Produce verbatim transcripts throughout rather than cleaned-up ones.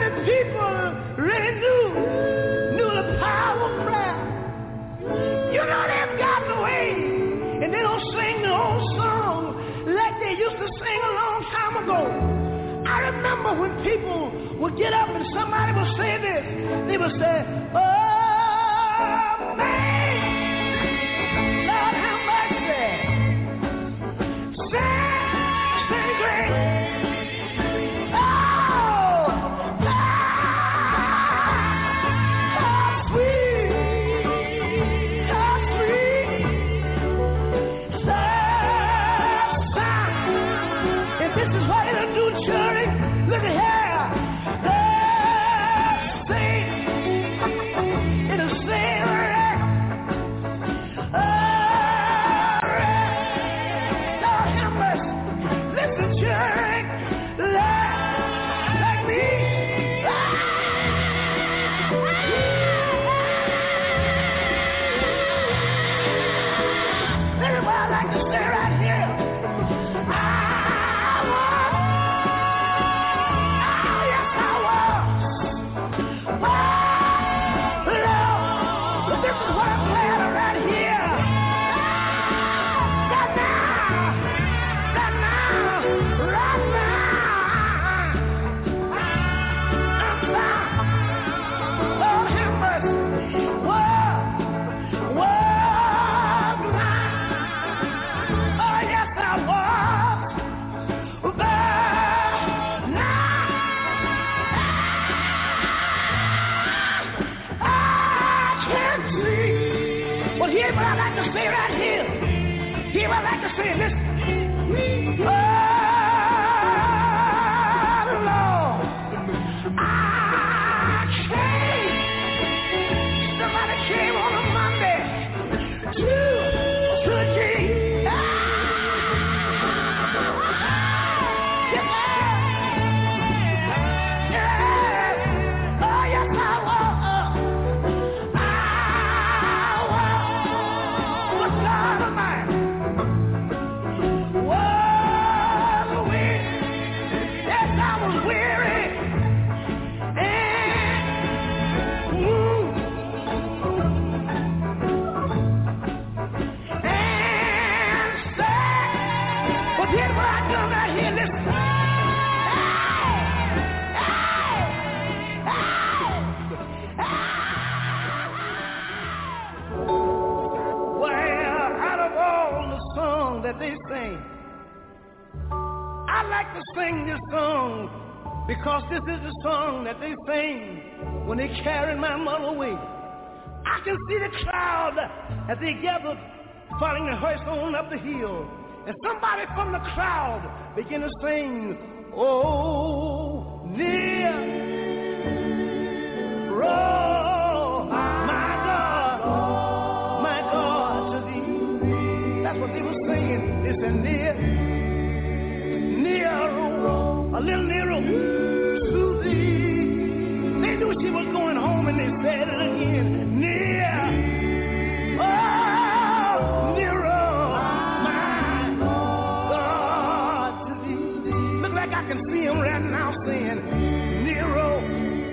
many people really knew, knew the power of prayer. You know they've gotten away, and they don't sing the old song like they used to sing a long time ago. I remember when people would get up and somebody would say this. They would say, oh, man, Lord have mercy. Say, say great. Oh, God, sweet, God, sweet. Sad sound. And this is what it'll do, children. Look at here. It'll say, Lord have mercy. Listen, children. Like me. Everybody like to stay right here. Say right here. Hear what I like to say. Listen. Oh, Lord. I came. Somebody came on a Monday to, to a G. Ah. Yes, yeah. Oh, yes, I was. They sing. I like to sing this song because this is the song that they sing when they carried my mother away. I can see the crowd as they gathered following the hearse on up the hill, and somebody from the crowd began to sing, oh, near, roll, my God, my God, to thee. That's what they were singing. They said, near, near, a little nearer to thee. They knew she was going home, and they said it again, near, oh, nearer, my God, to thee. Look like I can see him right now saying, nearer,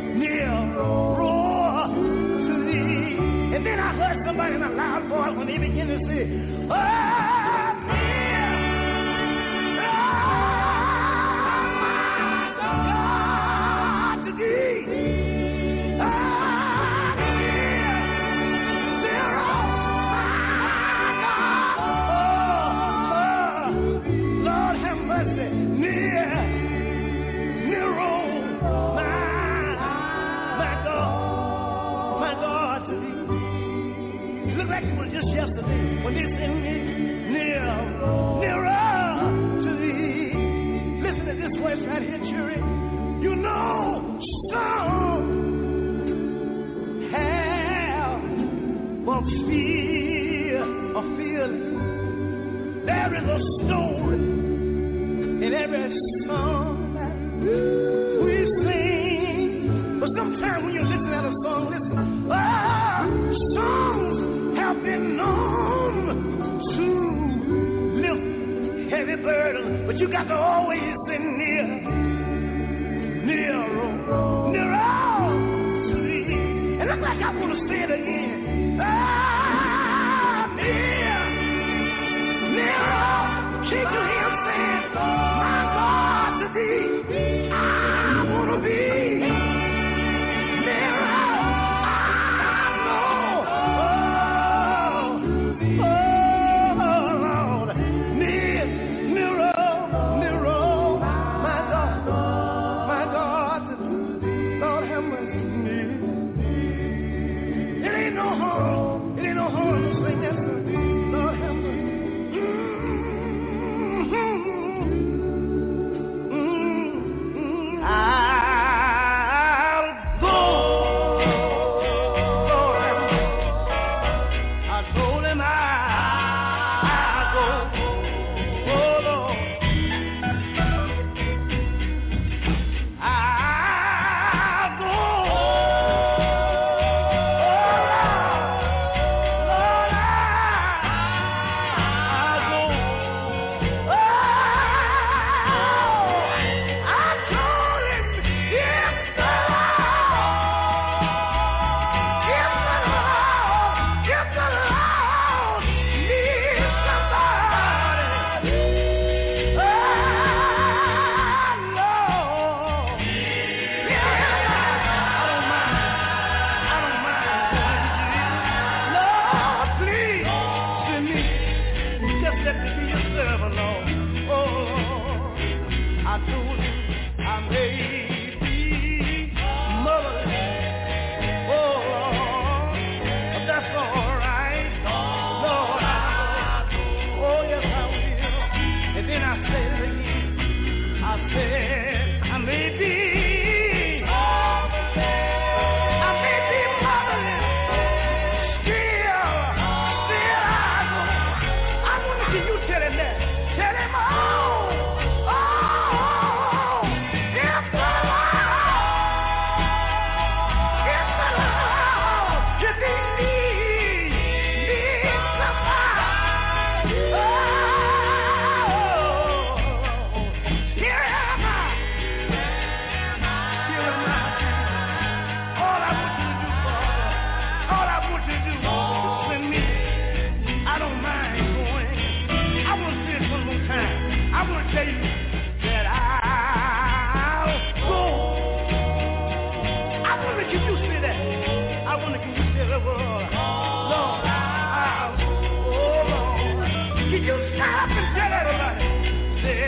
nearer to thee. And then I heard somebody in a loud voice when they began to say, oh, near, oh, my God, to thee. Oh, near, near, oh, my God. Oh, oh, Lord have mercy. Near, near, oh, my, my God, my God, to thee. It looked like it was just yesterday when they said near, nearer to thee. Listen to this voice right here, children. You know, some have a fear, a feeling. There is a story in every song that we sing. But sometimes when you listen at a song, listen, ah, songs have been known to lift heavy burdens, but you got to always be near, near, near. morning, can you tell the world, Lord, I, oh Lord, can you stop and tell everybody, say,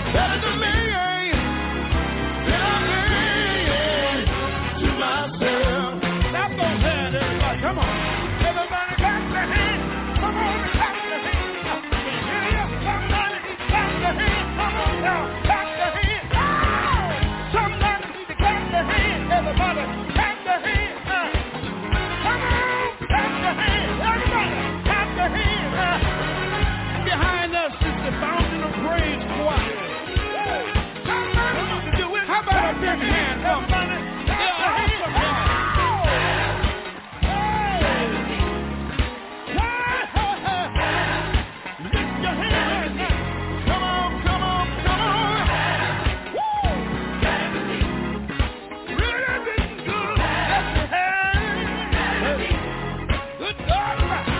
better than me. Then I think to myself. Now go ahead, everybody. Come on. Everybody clap their hands. Come on and clap their hands. Yeah, somebody needs to clap their hands. Come on now. Clap their hands. Oh! Somebody needs to clap their hands. Everybody clap their hands. Come on. Clap their hands. Everybody clap their hands. Behind us is the Fountain of Praise choir. How about a big hand? Somebody. Yeah, awesome hand. Lift your hands. Come on, come on, come on. Woo! Really been good. Lift your hands. Good God.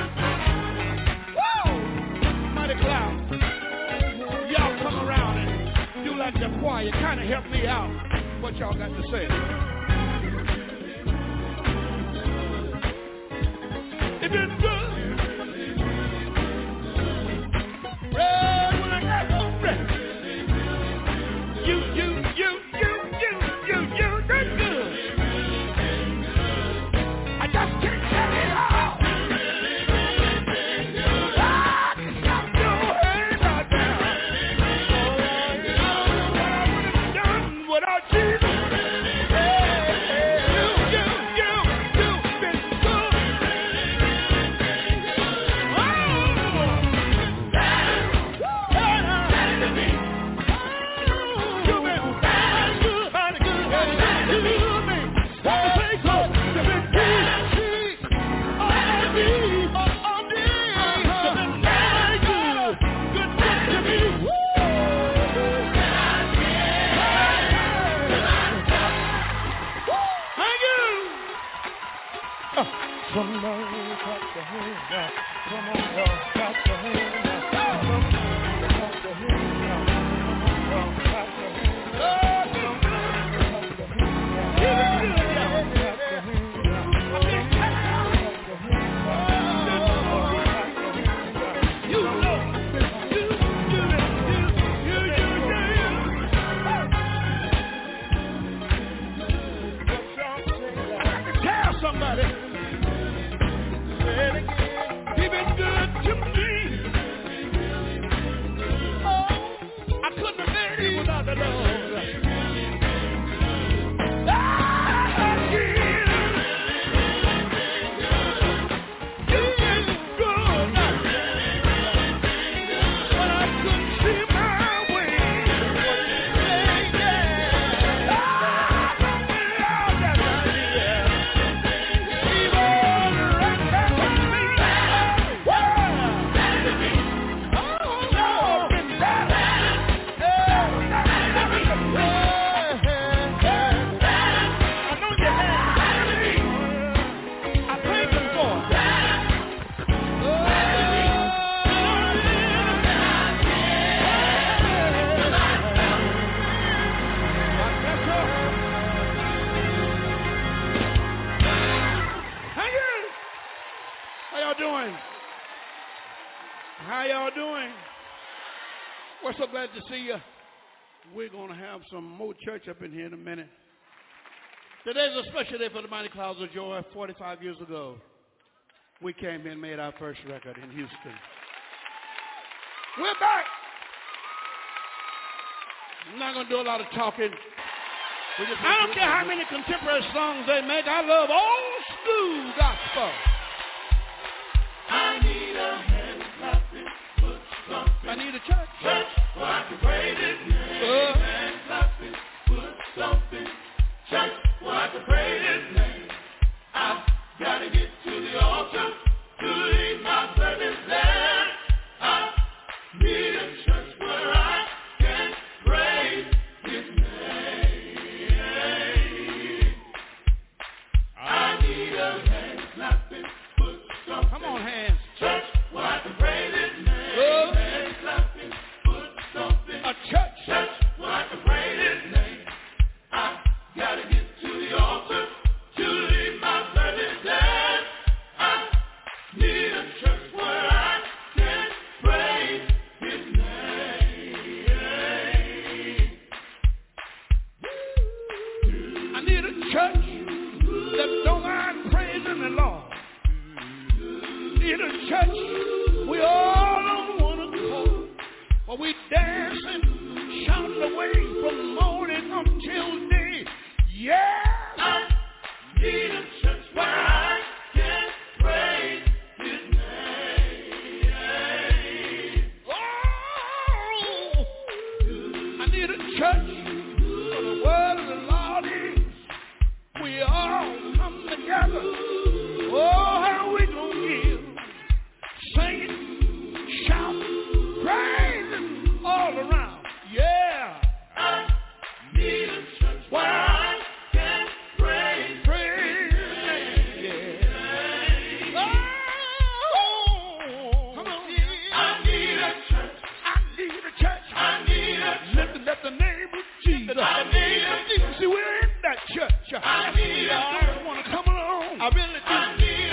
Woo! Mighty Cloud. Y'all come around and do like the choir. Kind of help me out. What y'all got to say? It been good. Red when I got home breath. You, you, you, you, you, you, you, that's good. I just can't tell it all. Ah, stop your hands out there. Oh, what I would have done without Jesus. You, you, you, you've been good. Oh, you've been bad, good, mighty good. You me. Say so. You've been good. On me, on me. You've been bad, good. Good, good to me. Woo! Thank you. Somebody clap your hands now. Come on, y'all, clap your hands now. Somebody clap your hands now. Come on, y'all, clap your hands now. You know, you, you, you, you, tell somebody. Say it again. You've been good to me. Oh, I couldn't have made it without the Lord. Ah, again. You've been good. When I couldn't see my way. Ah, Lord, that's right, yeah. How y'all doing? We're so glad to see you. We're going to have some more church up in here in a minute. Today's a special day for the Mighty Clouds of Joy. forty-five years ago, we came in and made our first record in Houston. We're back. I'm not going to do a lot of talking. We just I don't care how many contemporary songs they make. I love old school gospel. I need a hand clapping, foot stomping. I need a church. Church, where I can praise His name. Uh. Hand clapping, foot stomping. Church, where I can praise His name. I've got to get to the altar to lead my service there. I need a church where I can praise His name. I need a hand clapping, foot stomping. Come on, hands. Church, where I can praise His name. Oh. Hand clapping, foot stomping. A church need a church for the word of the Lord is. We all come together. Oh, how we gonna give? Singing, shouting, praising all around. Yeah. I need a church where I can praise, praise, yeah. Oh, come on. I need a church. I need a church. I need a church. Lifting up the name of Jesus. I need a church. See, we're in that church. I need a church. I want to come along. I really do. I need a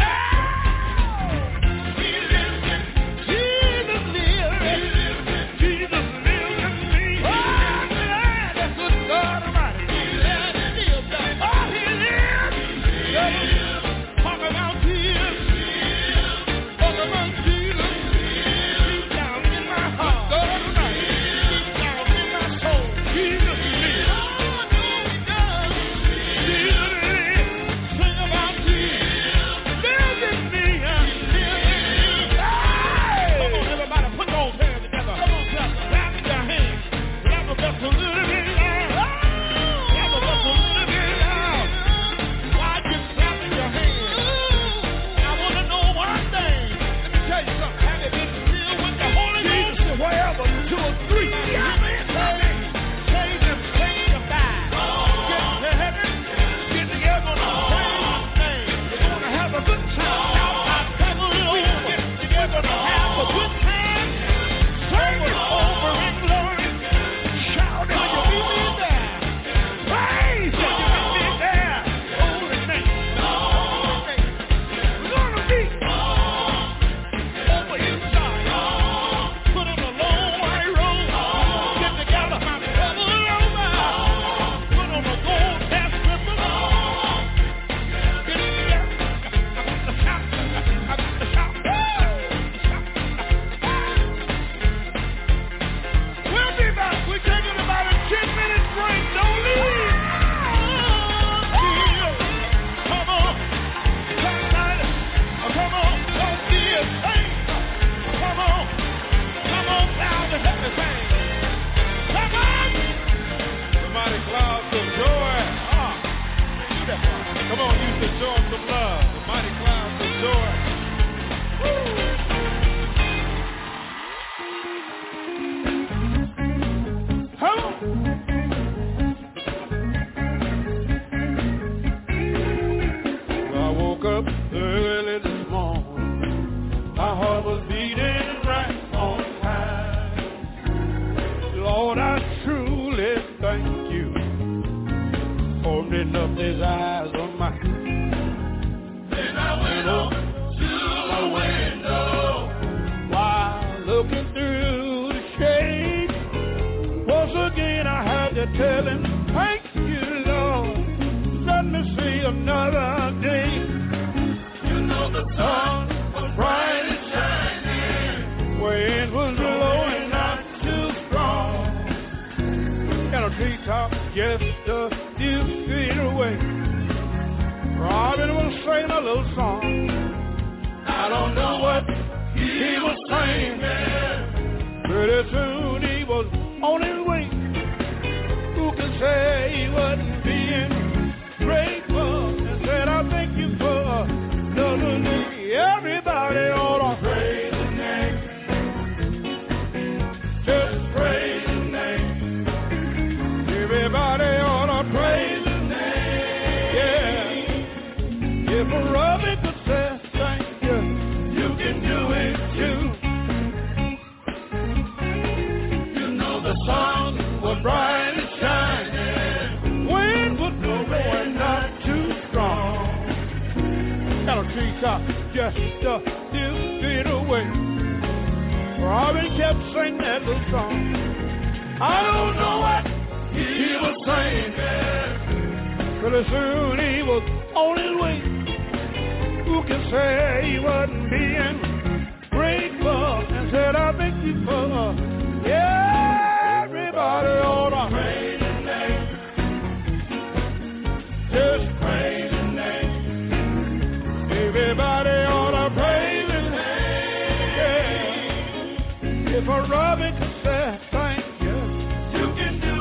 If a Robin could say thank you, you can do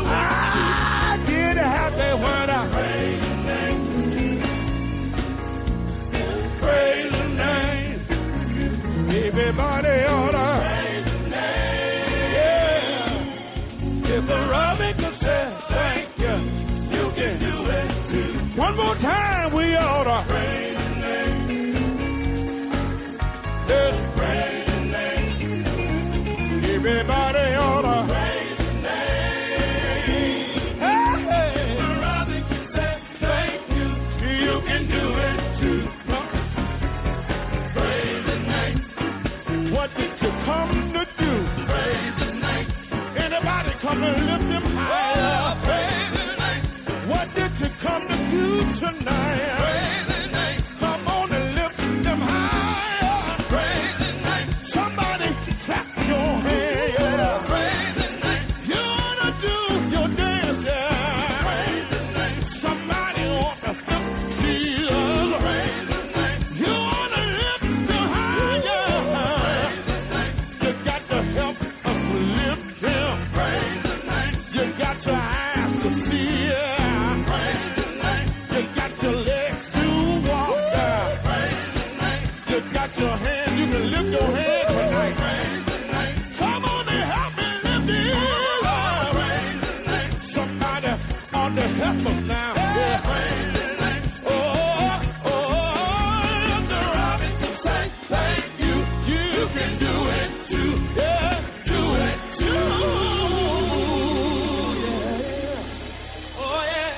If the Robbie could say thank you, you can do it too. One more time, we ought to praise His name. Let's praise His name. Everybody ought to praise His name. Hey, hey. If the Robbie could say thank you, you can do it too. Praise His name. What did you come to do? Praise His name. Anybody come and lift Him higher? Praise His name. What did you come to do tonight? Praise His name. Come on and lift Him higher. Praise His name. Somebody clap your hands. Yeah. Praise His name. You ought to do your dance. Yeah. Praise His name. Somebody ought to lift Jesus. Praise His name. You ought to lift Him higher. Praise His name. You got to help us lift Him. Praise His name. You got your eyes to see. Yeah. Praise His name. You got your legs to walk. Yeah. Praise His name. You got your hands. You can lift your hands tonight. Praise His name. Come on and help me lift it. Praise His name. Somebody ought to help us now. Yeah. Praise His name. Oh, oh, oh, if the Robbie can say thank you, you can do it too. Yeah, do it too. Yeah. Oh, yeah.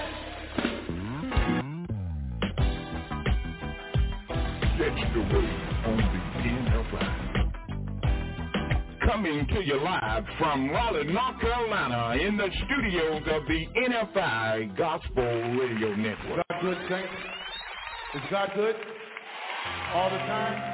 Catch the wave on the N F I. Coming to you live from Raleigh, North Carolina, in the studios of the N F I Gospel Radio Network. God good, saints? Is God good? All the time?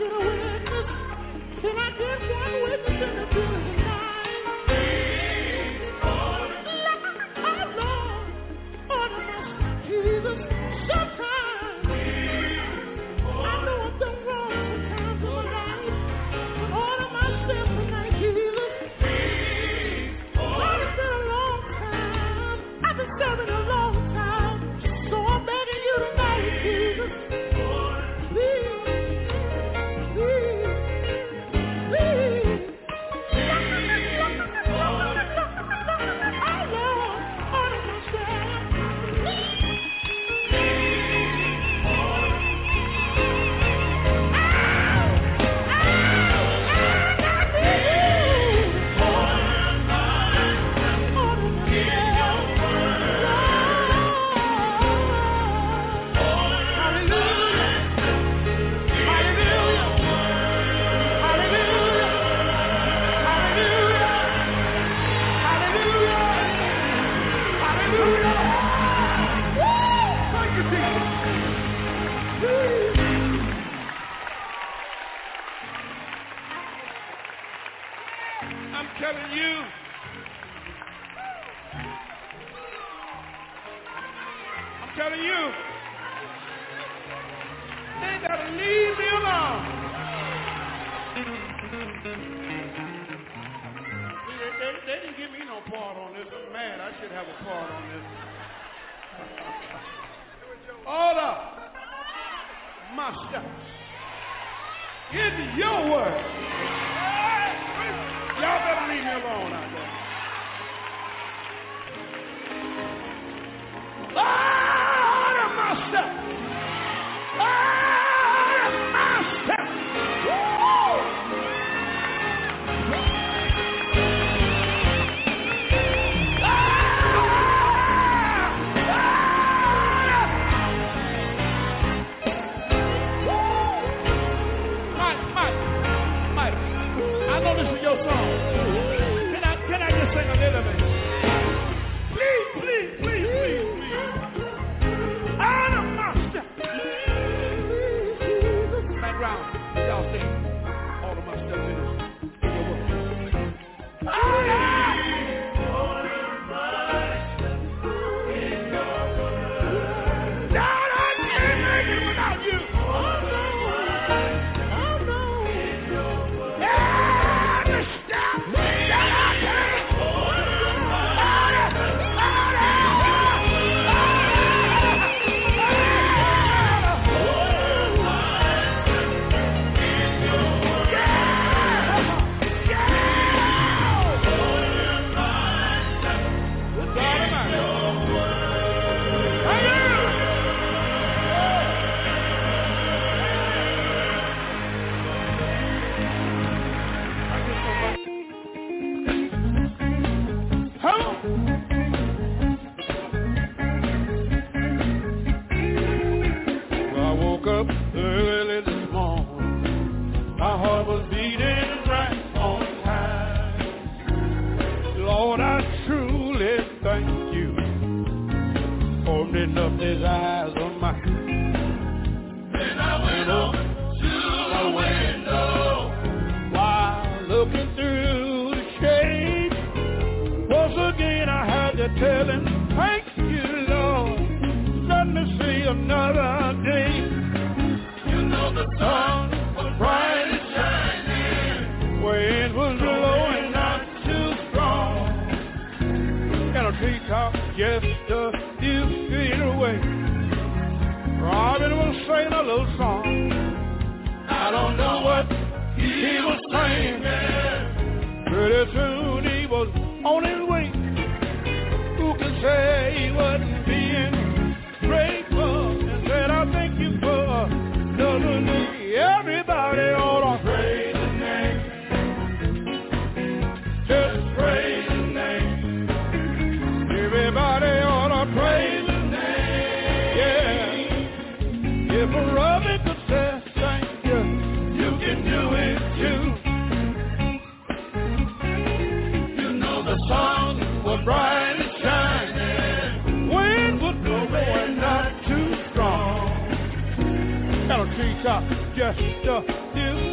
Just uh, you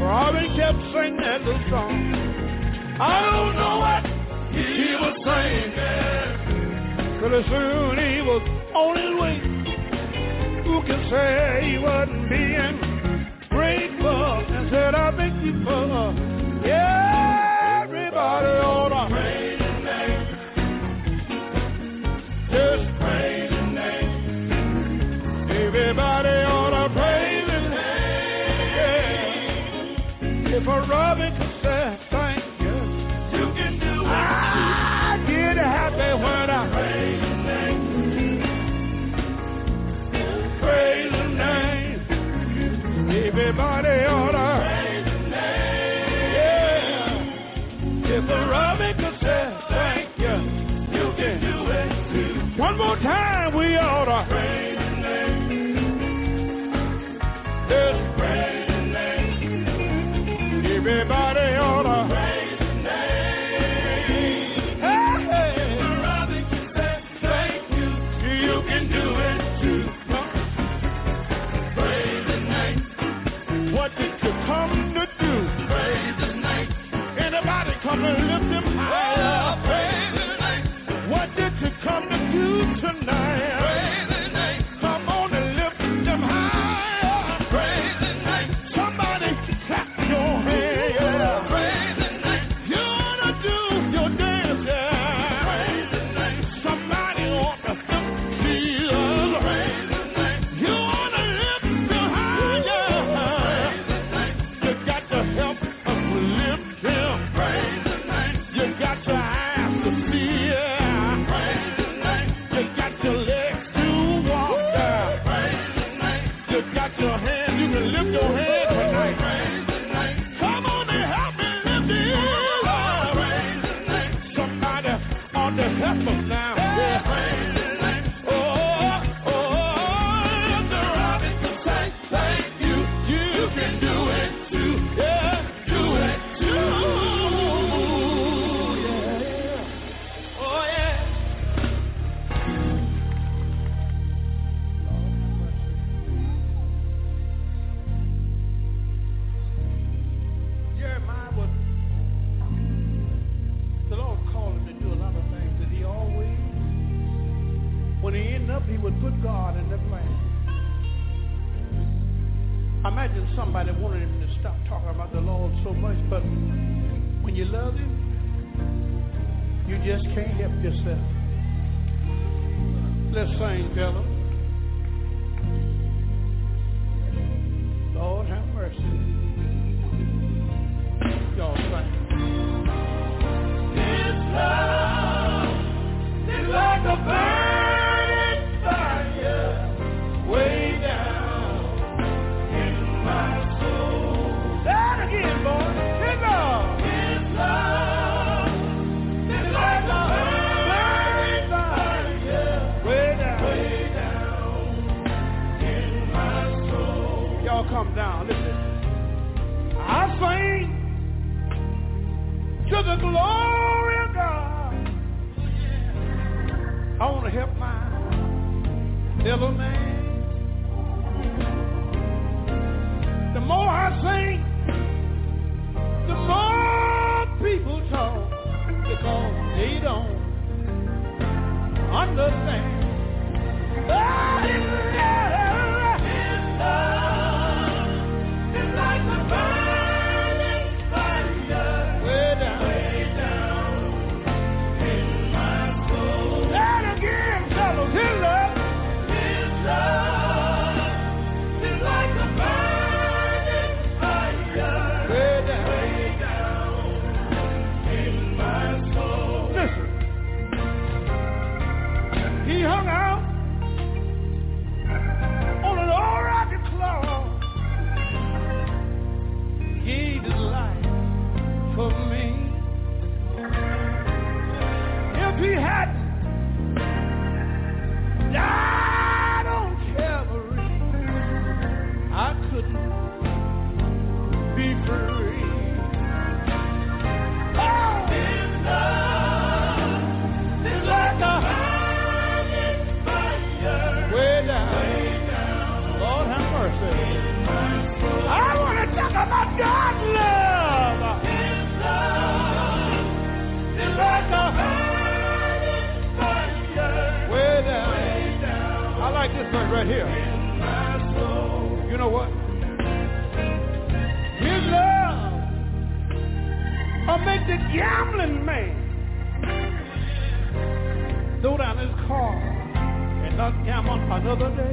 Robin kept singing that little song. I don't know what he was saying. Pretty soon he was on his way. Who can say he wasn't being grateful? And said, I think he was. Yeah, everybody ought to praise his name. Just praise his name. Everybody ought to praise his name. Yeah. If a robin could say thank you, you can do it. I get happy when I praise his name. Praise his name. Everybody ought to praise his name. Yeah. If a robin could say thank you, you can do it too. One more time, we ought to praise his name. Just praise his name. Everybody ought to praise his name. Hey, hey. If a robin can say thank you, you can do it too. Praise his name. What did you come to do? Praise his name. Anybody come and lift him higher? Praise his name. What did you come to do tonight? Praise his name. Come on and lift him higher. Praise his name. Somebody clap your hands. Yeah. Praise his name. You ought to do your dance. Yeah. Praise his name. Somebody ought to help Jesus. Praise his name. You ought to lift him higher. Praise his name. You got to help us lift him. Praise his name. You got your eyes to see. Yeah. Praise his name. You got your legs to walk. Yeah. Praise his name. You got your hands. You can lift your hand tonight. Praise his name. Come on and help me lift him. Praise his name. Somebody ought to help us now. Yeah. Praise his name. Oh, oh, oh, the robin can say thank you. You can do it too. Yeah, do it too. Yeah. Oh, yeah. Jeremiah was, the Lord called him to do a lot of things that he always, when he ended up, he would put God in the plan. I imagine somebody wanted him to stop talking about the Lord so much, but when you love him, you just can't help yourself. Let's sing, fellas. Lord have mercy. Y'all sing. His love is like a burning fire way down in my soul. Say it again, boy. His love. His love is like a burning fire way down, way down in my soul. Y'all come down. Listen. I sing to the glory of God. I want to help my little man. The more I sing, the more people talk, because they don't understand. Oh, his love, his love is like the burning fire way down, way down in my soul. That again, fellas, his love, his love. This verse right here. In my soul. You know what? His love will make the gambling man throw down his car and not gamble another day.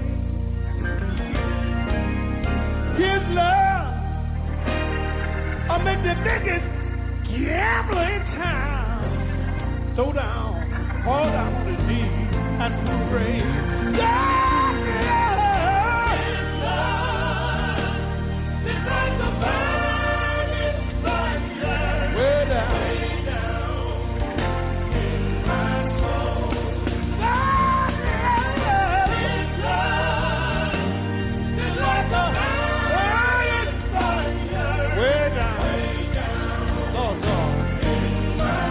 His love will make the biggest gambler in town throw down, fall down on his knees and pray. God, yeah. His love is like a burning fire way down, way down in my soul. God, yeah. His love is like a burning fire way down, way down, Lord God, in my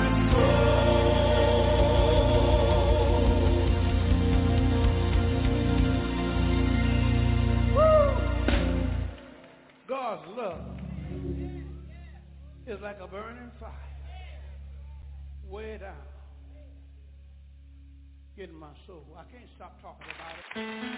God's love is like a burning fire way down in my soul. I can't stop talking about it.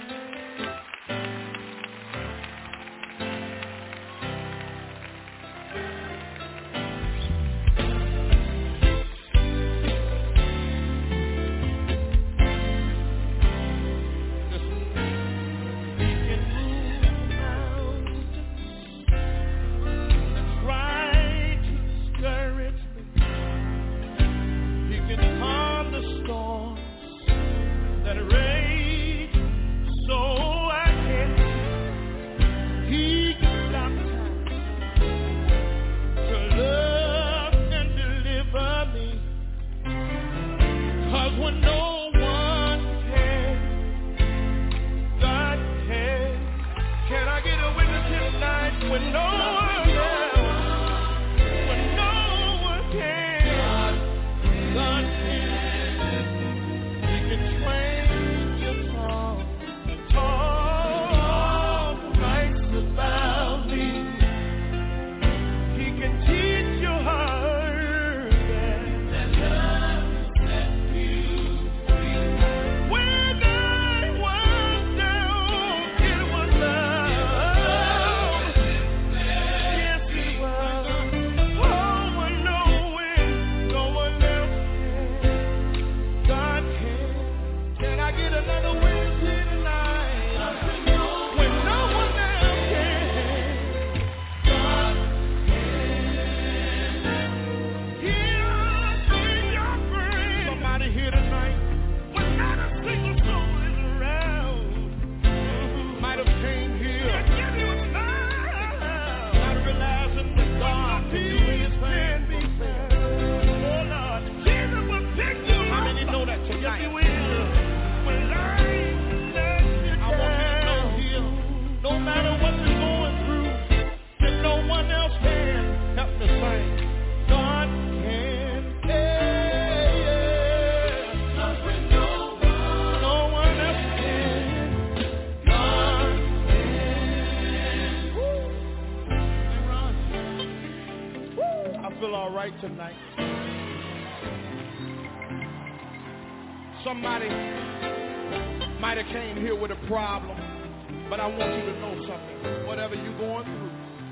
Tonight, somebody might have came here with a problem, but I want you to know something. Whatever you're going through,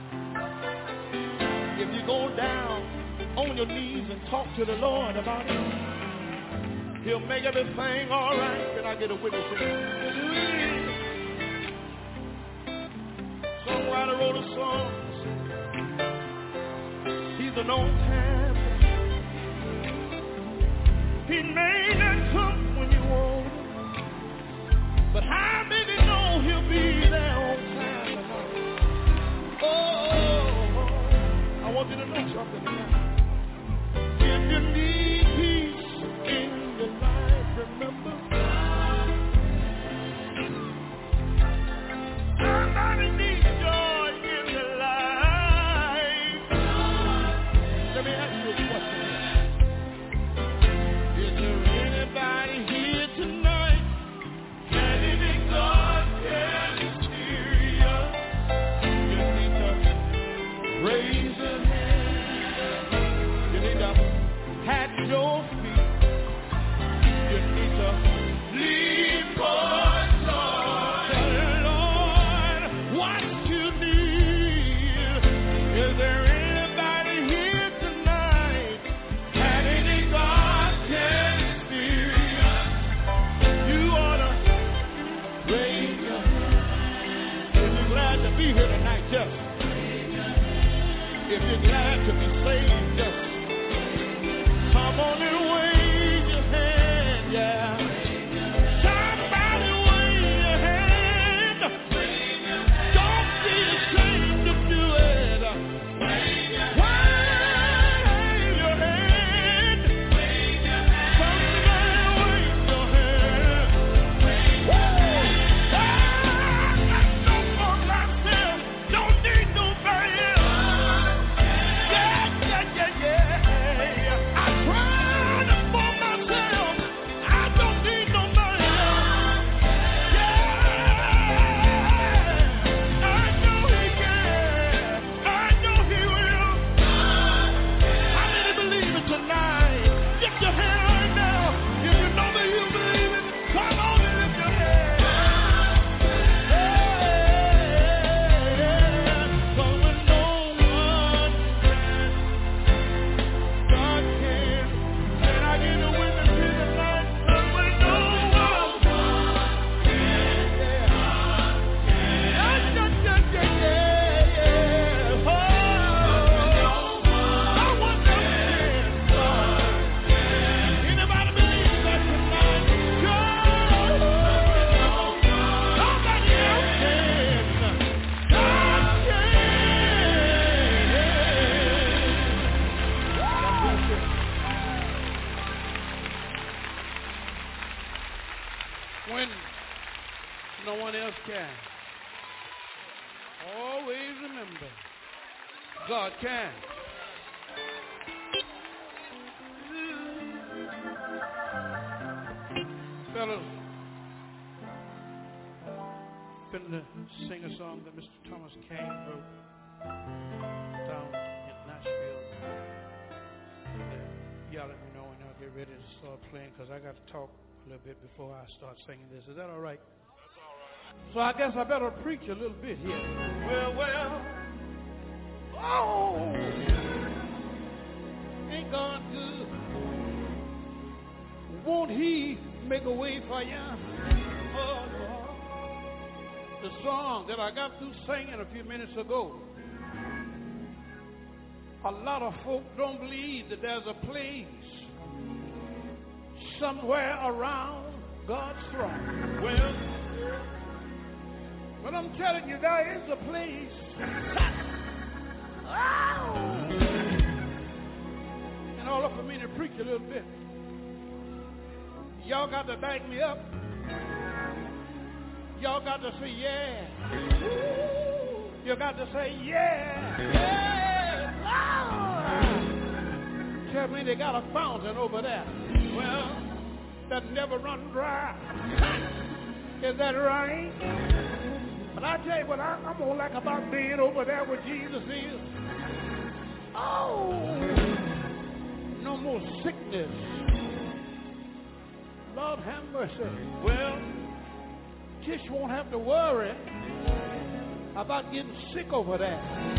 if you go down on your knees and talk to the Lord about it, He'll make everything all right. Can I get a witness here? Songwriter wrote a song. He's an old time. He may not come when you want, but how many know He'll be there on time? Oh, I want you to know something tonight. If you need peace in your life, remember, somebody needs joy in their life. Let me ask you a question. Is there just, if you're glad to be saved, just come on and wave your hand, yeah. Somebody wave your hand. Don't be ashamed to do it. Wave your hand. Somebody wave your hand. Woo! Ah, I know for myself, don't need nobody else. Yeah, yeah, yeah, yeah. I tried for myself, I don't need nobody else. Yeah, I know he can, I know he will. How many believe it tonight? Lift your hand right now. If you know that you believe it, come on and lift your hand. Yeah, so when no one can, God can. Can I get a witness here tonight? So when no one can, yeah. Yeah, yeah, yeah, yeah, yeah. Oh, no one else can. Anybody believe that tonight? God, nobody else can. God can. When no one else can, always remember, God can. Fellas, finna sing a song that Mister Thomas Kane wrote down in Nashville. Y'all let me know when y'all get ready to start playing, because I got to talk a little bit before I start singing this. Is that all right? That's all right. So I guess I better preach a little bit here. Well, well. Oh! Ain't God good? Won't he make a way for you? Oh, Lord. The song that I got through singing a few minutes ago. A lot of folk don't believe that there's a place somewhere around God's throne. Well, but I'm telling you, there is a place. Oh! In order for me to preach a little bit, y'all got to back me up. Y'all got to say yeah. You got to say yeah. Yeah. Oh. Tell me they got a fountain over there. Well, that never run dry. Is that right? But I tell you what I, I'm gonna like about being over there where Jesus is. Oh, no more sickness. Lord have mercy. Well, Tish won't have to worry about getting sick over there.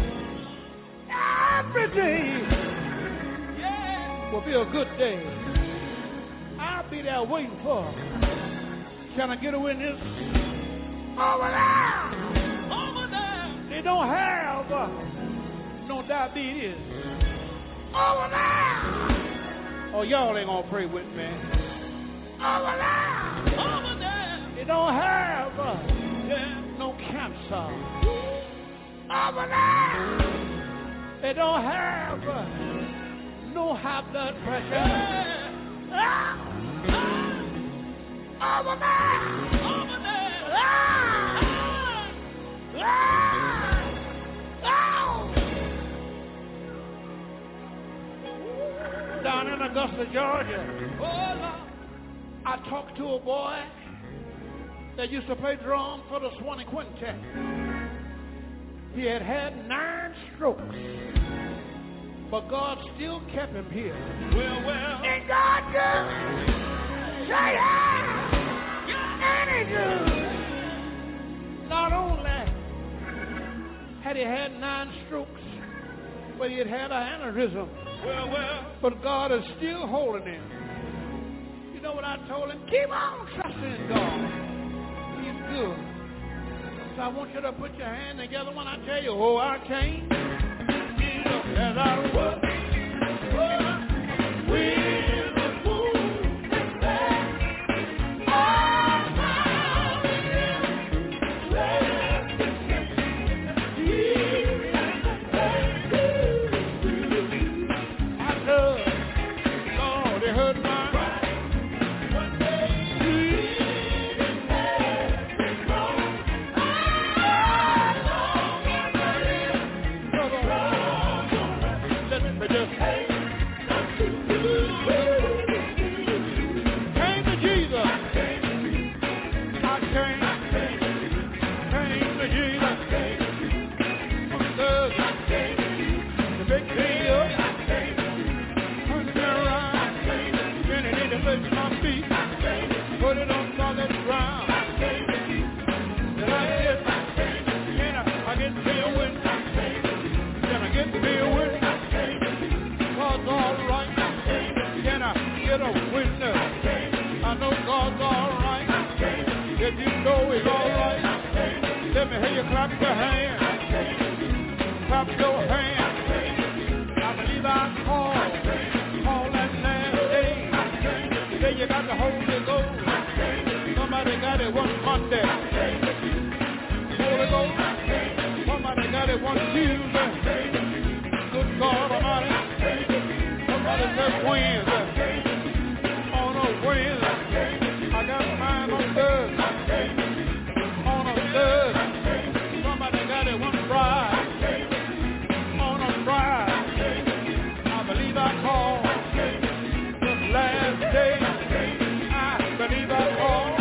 Every day, yeah, will be a good day. I'll be there waiting for her. Can I get a witness? Over there! Over there! They don't have uh, no diabetes. Over there! Oh, y'all ain't gonna pray with me. Over there! Over there! They don't have uh, yeah, no cancer. Over there! They don't have uh, no high blood pressure. Yeah. Ah. Ah. Over there! Over there! Ah. Ah. Ah. Oh. Down in Augusta, Georgia, oh, I talked to a boy that used to play drum for the Swanee Quintet. He had had nine strokes, but God still kept him here. Well, well. Ain't God good? Say yeah! And he good. Not only had he had nine strokes, but he had had an aneurysm. Well, well. But God is still holding him. You know what I told him? Keep on trusting in God. He's good. So I want you to put your hand together when I tell you, oh, I came. Jesus, as I was. Oh, with the fool and bad. All power in him. Let I love, Lord, it hurt my heart. One day. Put it on solid ground. Then I get, can I, I get to a win. Can I get to be a win? God's all right. Can I get a witness? I know God's all right. If you know He's all right, let me hear you clap your hands. Clap your hands. I believe I called, called that last day. Say you got the Holy Ghost. Somebody got it one Monday. Holy Ghost. Somebody got it one Tuesday. Good God Almighty. Somebody said Wednesday. On a Wednesday. I got mine on Thursday. On a Thursday. Somebody got it one Friday. On a Friday. I believe I called the last day. I believe I called.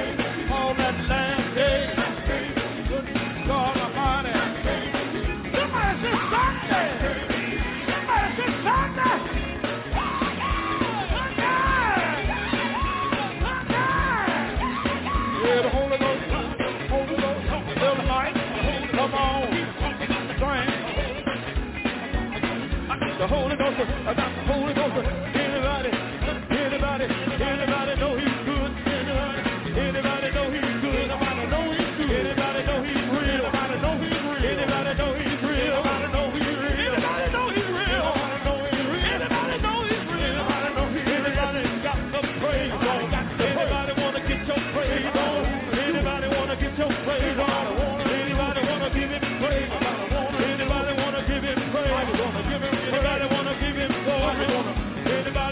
The Holy Ghost, I got the Holy Ghost. Anybody, anybody, anybody know He's good? Anybody, anybody know He's good? Anybody know He's good? Anybody know He's real? Anybody know He's real? Anybody know He's real? Anybody know He's real? Anybody know He's real? Anybody know He's real? Anybody know He's real? Anybody got the praise on? Anybody wanna get your praise on? Anybody wanna get your praise on? Anybody wanna give Him praise? Anybody wanna give Him praise? Anybody wanna give Him glory? Anybody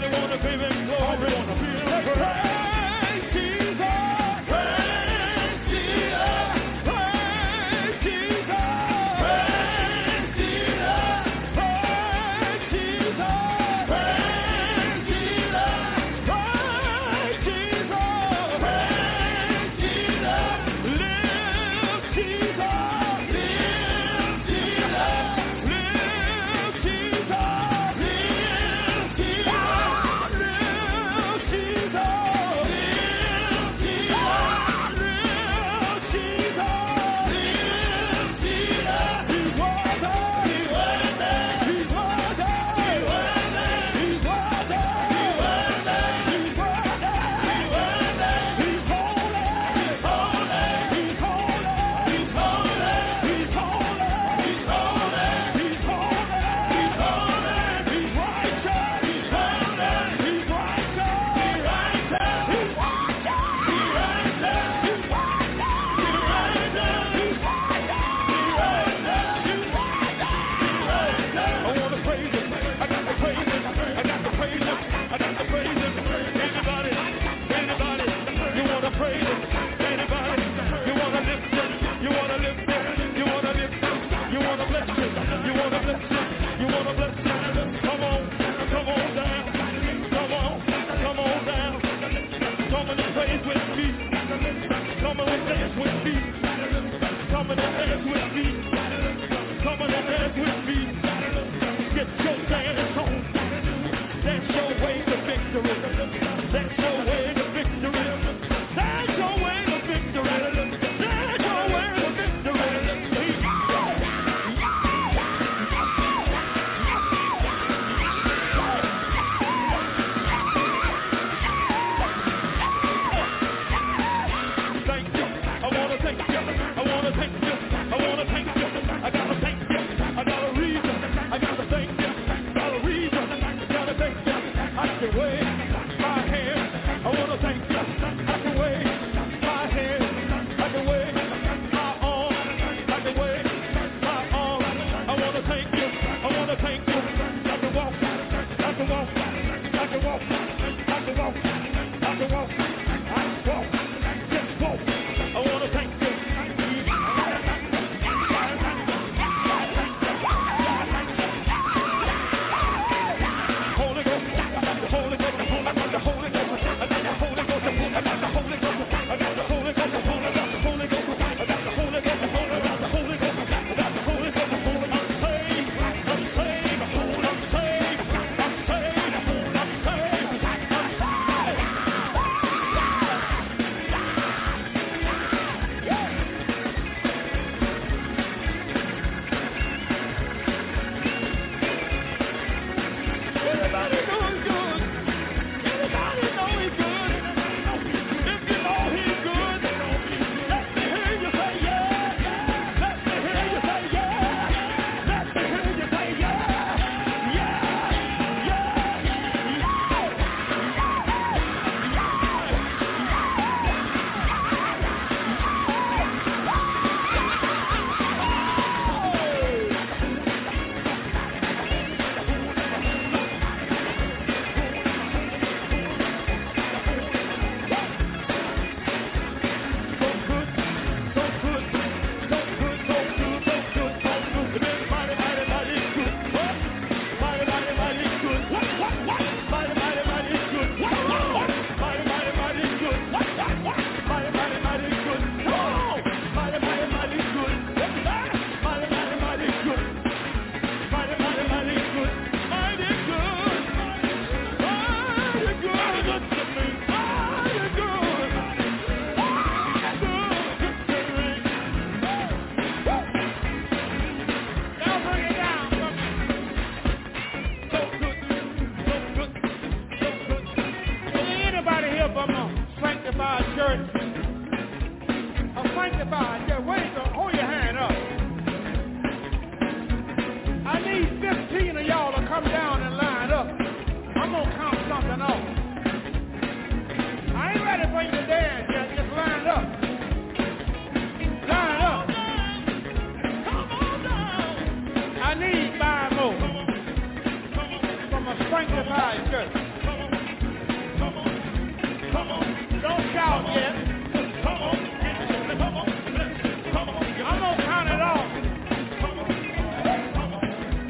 five church. Come on, come on, come on. Don't shout yet. Come on, come on, come on. I'm gonna count it off. Come on, come on.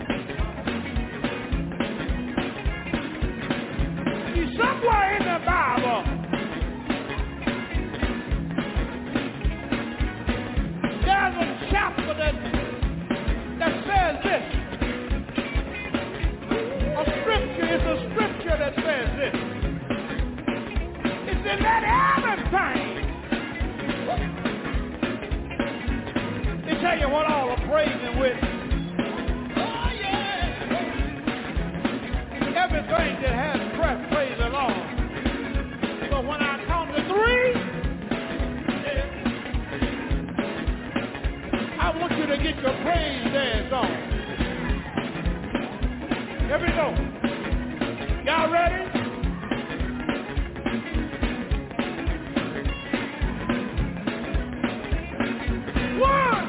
See, somewhere in the Bible, there's a chapter that that says this. A scripture is a scripture that says this. It says that everything. They tell you what all the praising with. Oh yeah. Everything that has breath, praise the Lord. But when I count to three, I want you to get your praise dance on. Here we go. Y'all ready? One.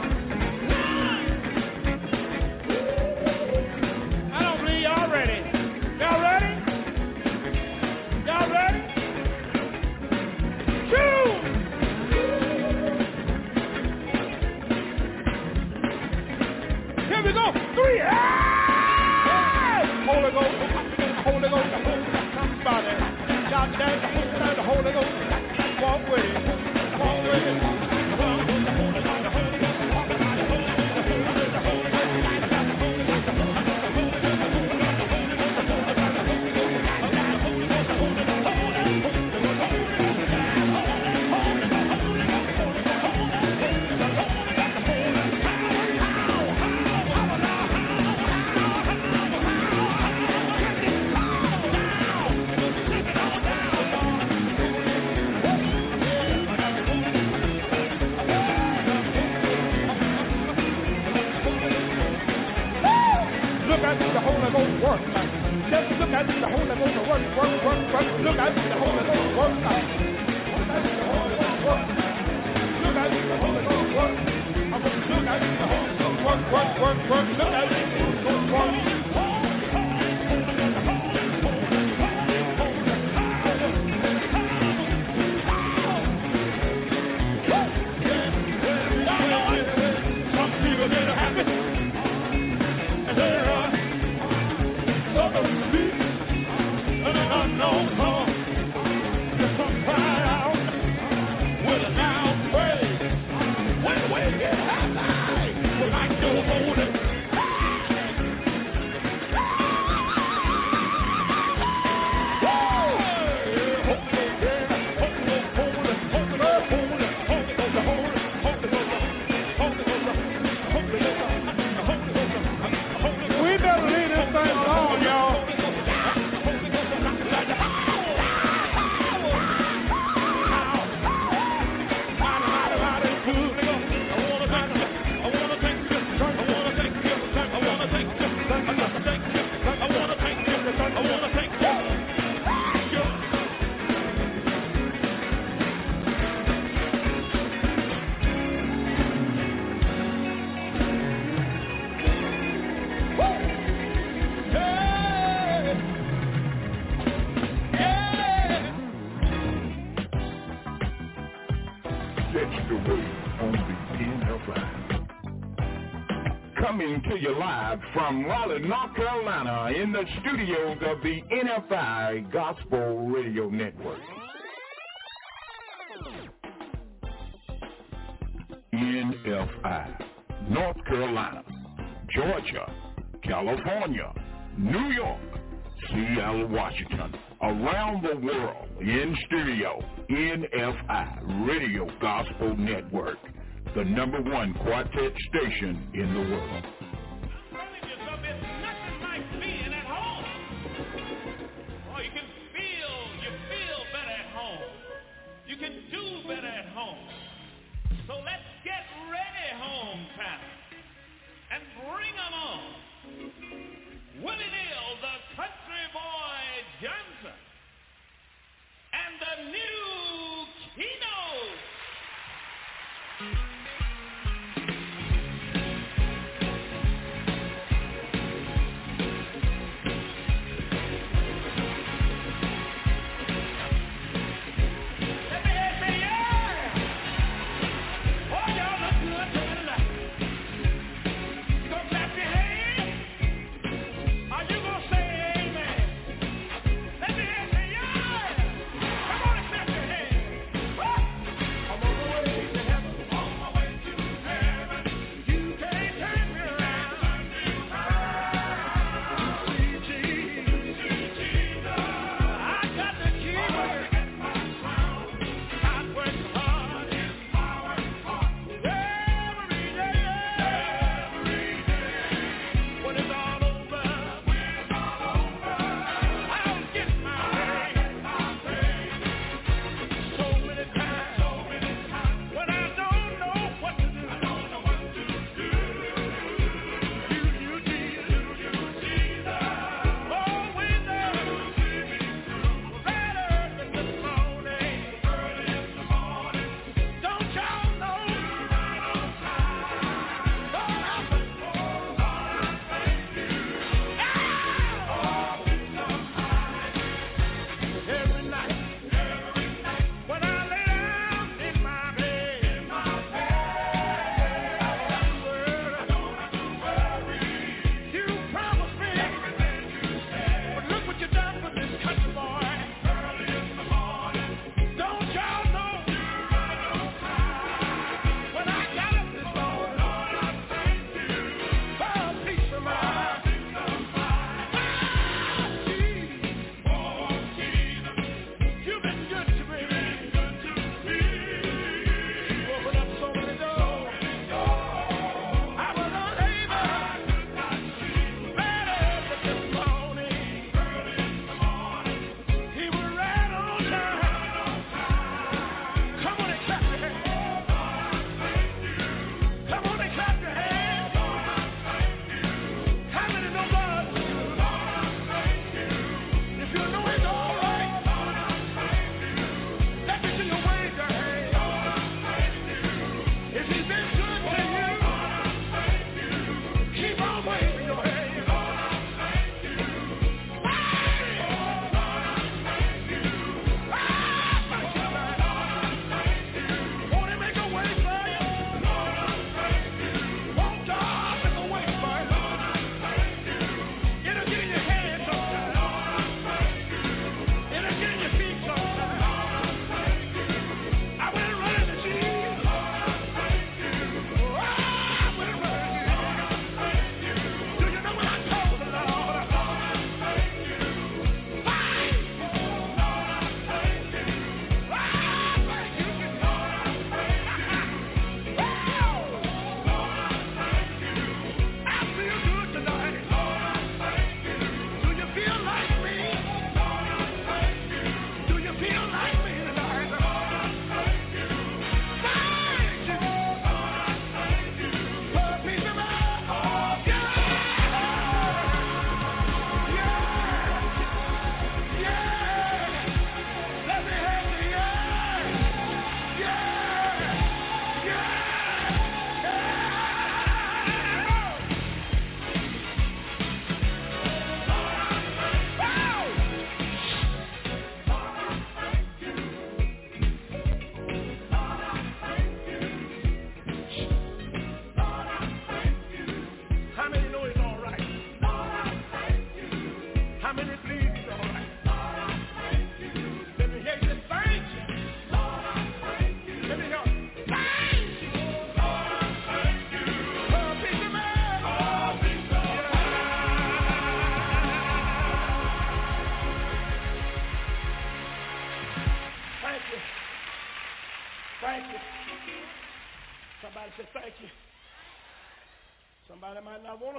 I don't believe y'all ready. Y'all ready? Y'all ready? Two. Here we go. Three. Ah! Holy Ghost, Holy Ghost, somebody. God damn the Holy Ghost, the Holy Ghost. Walk with it. Walk with it. Look at the Holy Ghost work. Just look at the Holy Ghost work, work, work, work. Look at the Holy Ghost work. Look at the Holy Ghost work. Look at the Holy Ghost work. I'm going to look at the Holy Ghost work, work, work, work. Look at the Holy Ghost work. Some people get happy. And they're and an unknown call, just some cry out with a loud praise. When we get high, we like to hold it. We better leave this thing alone, y'all. Coming to you live from Raleigh, North Carolina, in the studios of the N F I Gospel Radio Network. N F I, North Carolina, Georgia, California, New York, Seattle, Washington, around the world, in studio, N F I Radio Gospel Network, the number one quartet station in the world. Nothing like being at home. Oh, you can feel, you feel better at home. You can do better at home. So let's get ready, hometown, and bring them on. Willie Neal, the Country Boy Johnson, and the new Keno.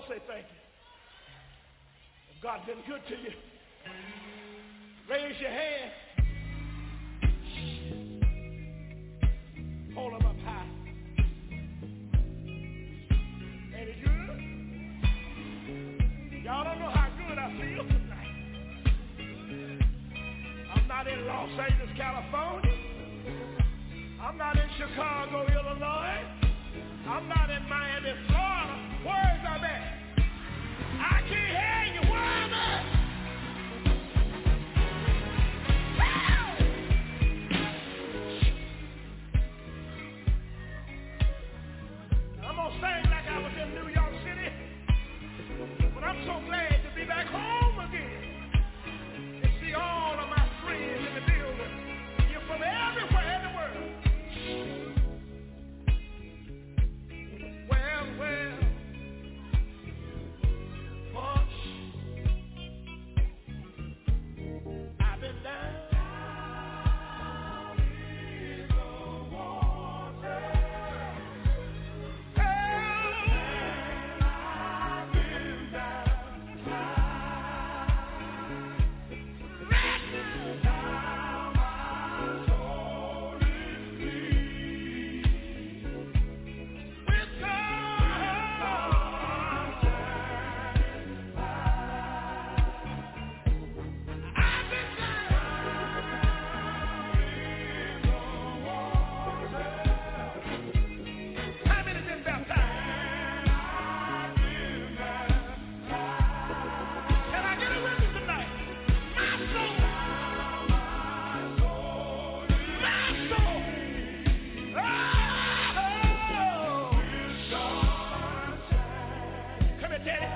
say thank you. If God's been good to you, raise your hand. Hold them up high. Ain't it good? Y'all don't know how good I feel tonight. I'm not in Los Angeles, California. I'm not in Chicago, Illinois. I'm not in Miami, Florida. Where is I at? I can't hear you. Where am I? I'm going to sing like I was in New York City. But I'm so glad to be back home again. And see all of my friends in the building. You're from everywhere in the world. Well, well, much I've been down in the water, and I've been baptized, resting down my soul in peace. With God satisfied, I've been down in the water. How many been baptized? I've been baptized. Can I get a witness tonight? My soul, my soul, oh, come here, Daddy.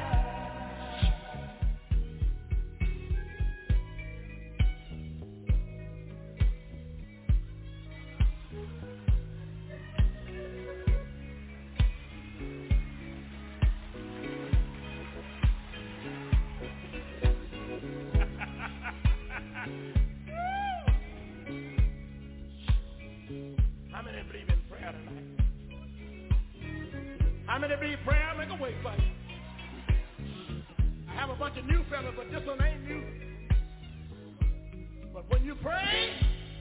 How many believe in prayer tonight? How many believe prayer make a way for you? I have a bunch of new fellas, but this one ain't new. But when you pray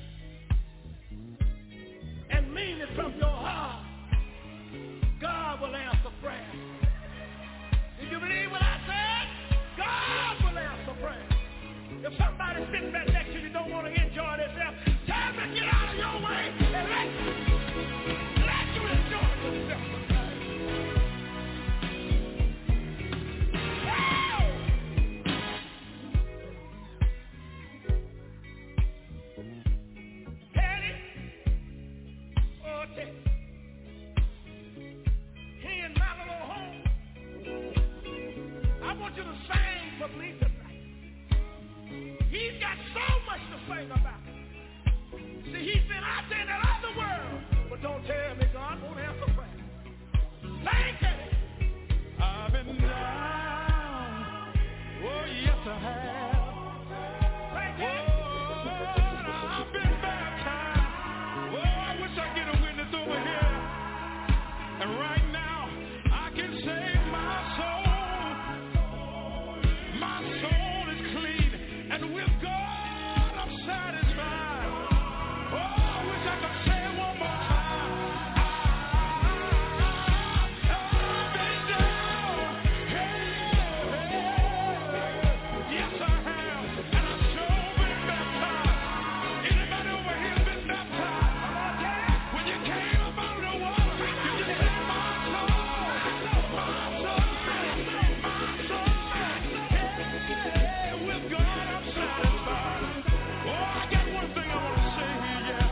and mean it from your heart, God will answer prayer. Do you believe what I said? God will answer prayer. If somebody's sitting right next to you don't want to enjoy themselves, tell them to get out of your way and let, let you enjoy yourself. Wow! Daddy, oh, Teddy, he in my little home. I want you to sing for me tonight. He's got so much to sing about. See, he's been out there in that other world. But don't tell me God won't answer prayer. Thank you. I've been down. Oh, yes, I have. Thank you. Oh, I've been baptized. Oh, I wish I could get a witness over here. And right now, I can say my soul, my soul is clean. And with God, I'm satisfied. Oh, I wish I could say it one more time. I've been down. Hey, hey. Yes, I have. And I've sure been baptized. Anybody over here been baptized? When you came up out of the water, you just said, my soul, my soul, my soul. Hey, with God, I'm satisfied. Oh, I got one thing I want to say here, yeah.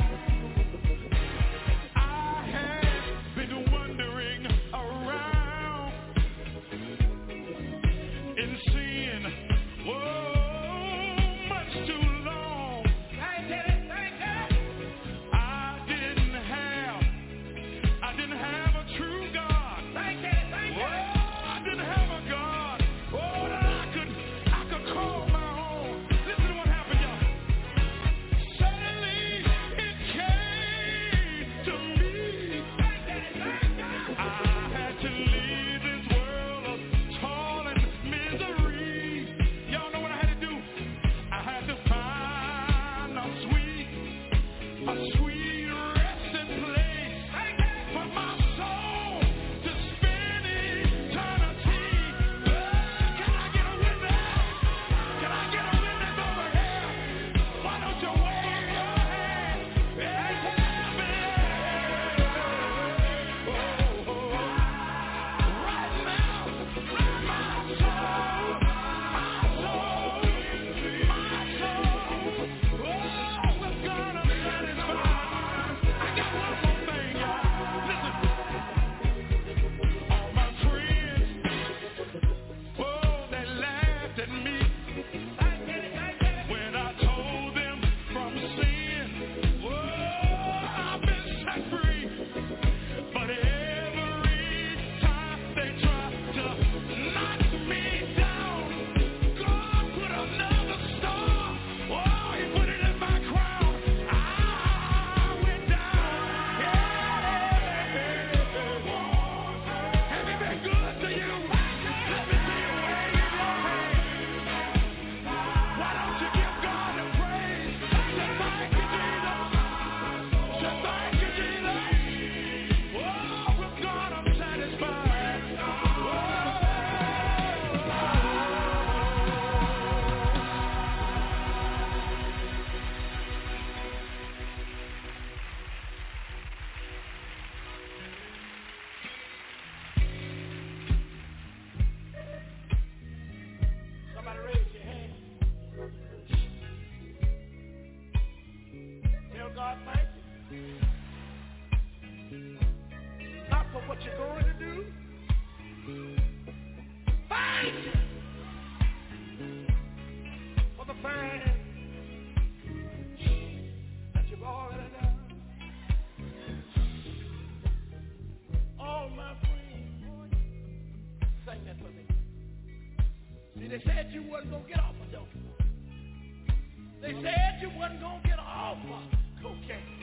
I have been wandering around in sin, whoa, much too long. Thank you. Thank you. I didn't have, I didn't have a true God. Thank you. Thank Oh, you. I didn't have a God. Oh, that I could, I could call my own. Listen to what happened, y'all. Suddenly it came to me. Thank you. Thank you. I had to leave this world of See, they said you wasn't going to get off of dope. They said you wasn't going to get off of cocaine.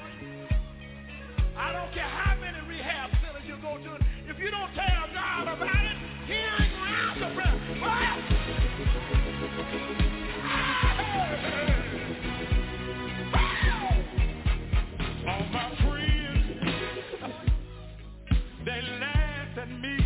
I don't care how many rehab centers you go to. If you don't tell God about it, he ain't going to answer prayer. All my friends, they laughed at me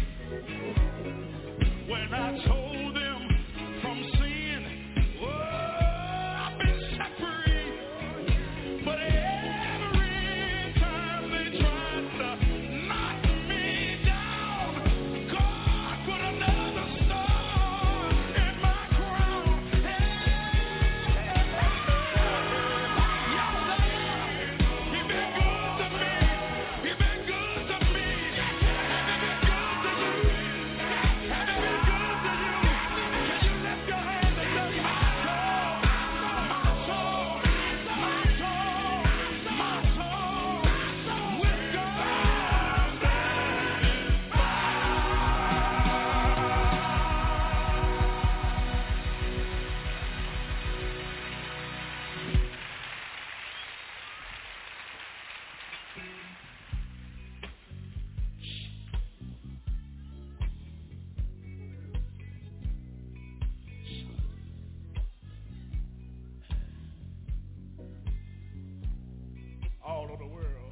when I told them from sin. Oh, I've been set free. But every time they tried to knock me down, God put another star in my crown. Hey, y'all say, He been good to me. He been good to me. Has He been good to you? Has He been good to you? Can you lift your hands and say, my soul, my soul, my soul, my soul, with God all over the world.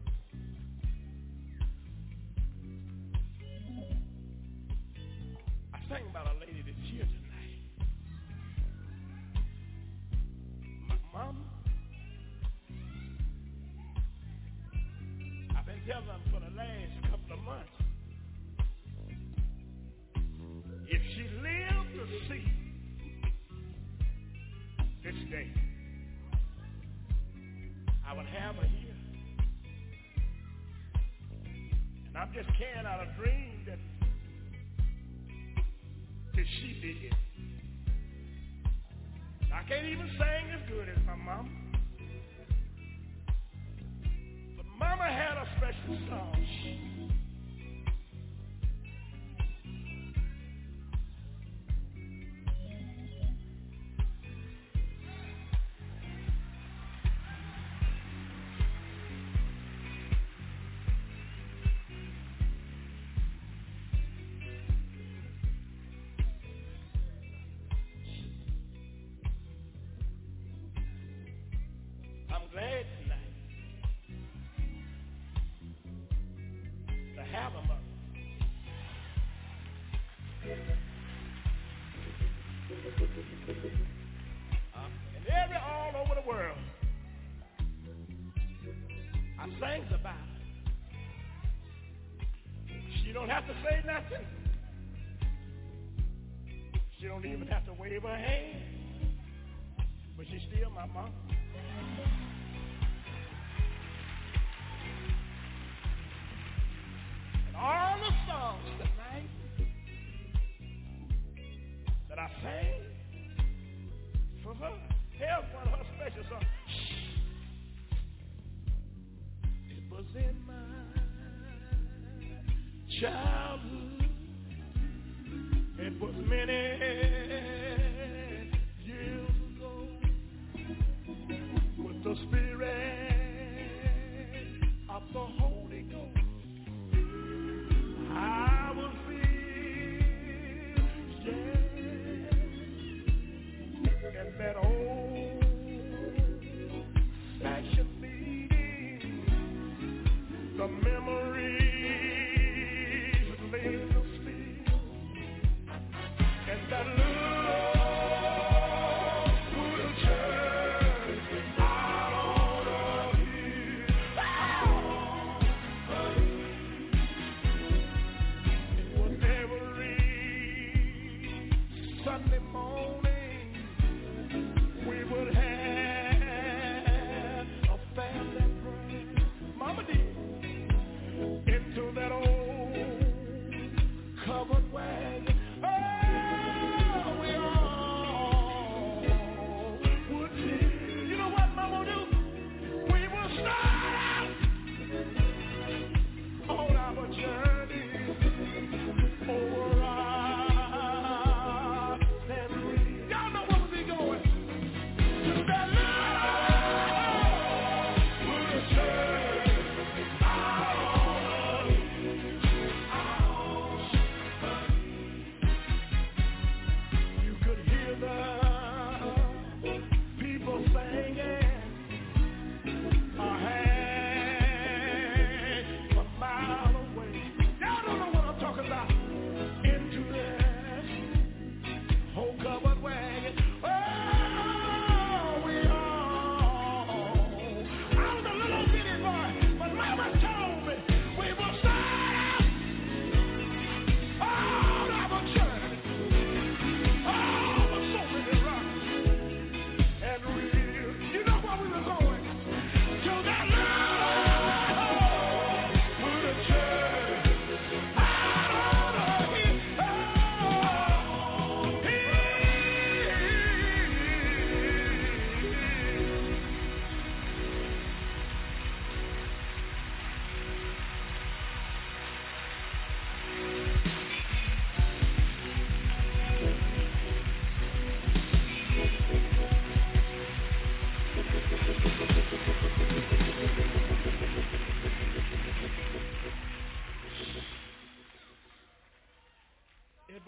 I sang about a lady that's here tonight. My mama. I've been telling them for the last couple of months. If she lived to see this day, I would have her here. And I'm just carrying out a dream that, that she did. I can't even sing as good as my mama. But mama had a special song. I'm glad tonight to have a mother. Uh, and every all over the world, I sang about her. She don't have to say nothing. She don't even have to wave her hand. But she's still my mom. And all the songs tonight that I sang for her, here's one of her special songs. It was in my childhood. It was many years ago. With the Spirit of the Holy Ghost, I will feel, yeah, and that old fashioned meeting, the memories linger still, and that love will turn out on a hill. It was every Sunday morning we would have a family prayer. Mama did. Into that old covered wagon. Oh, we all would sing. You know what Mama do? We will start out on our journey over our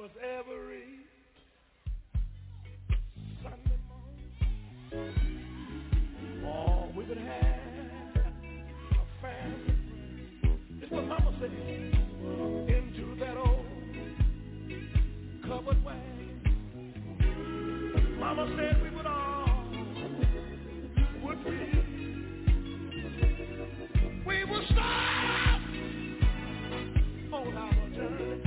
us every Sunday morning. Oh, we could have a family. It's what Mama said. Into that old covered wagon. Mama said we would all would be. We will stop on our journey.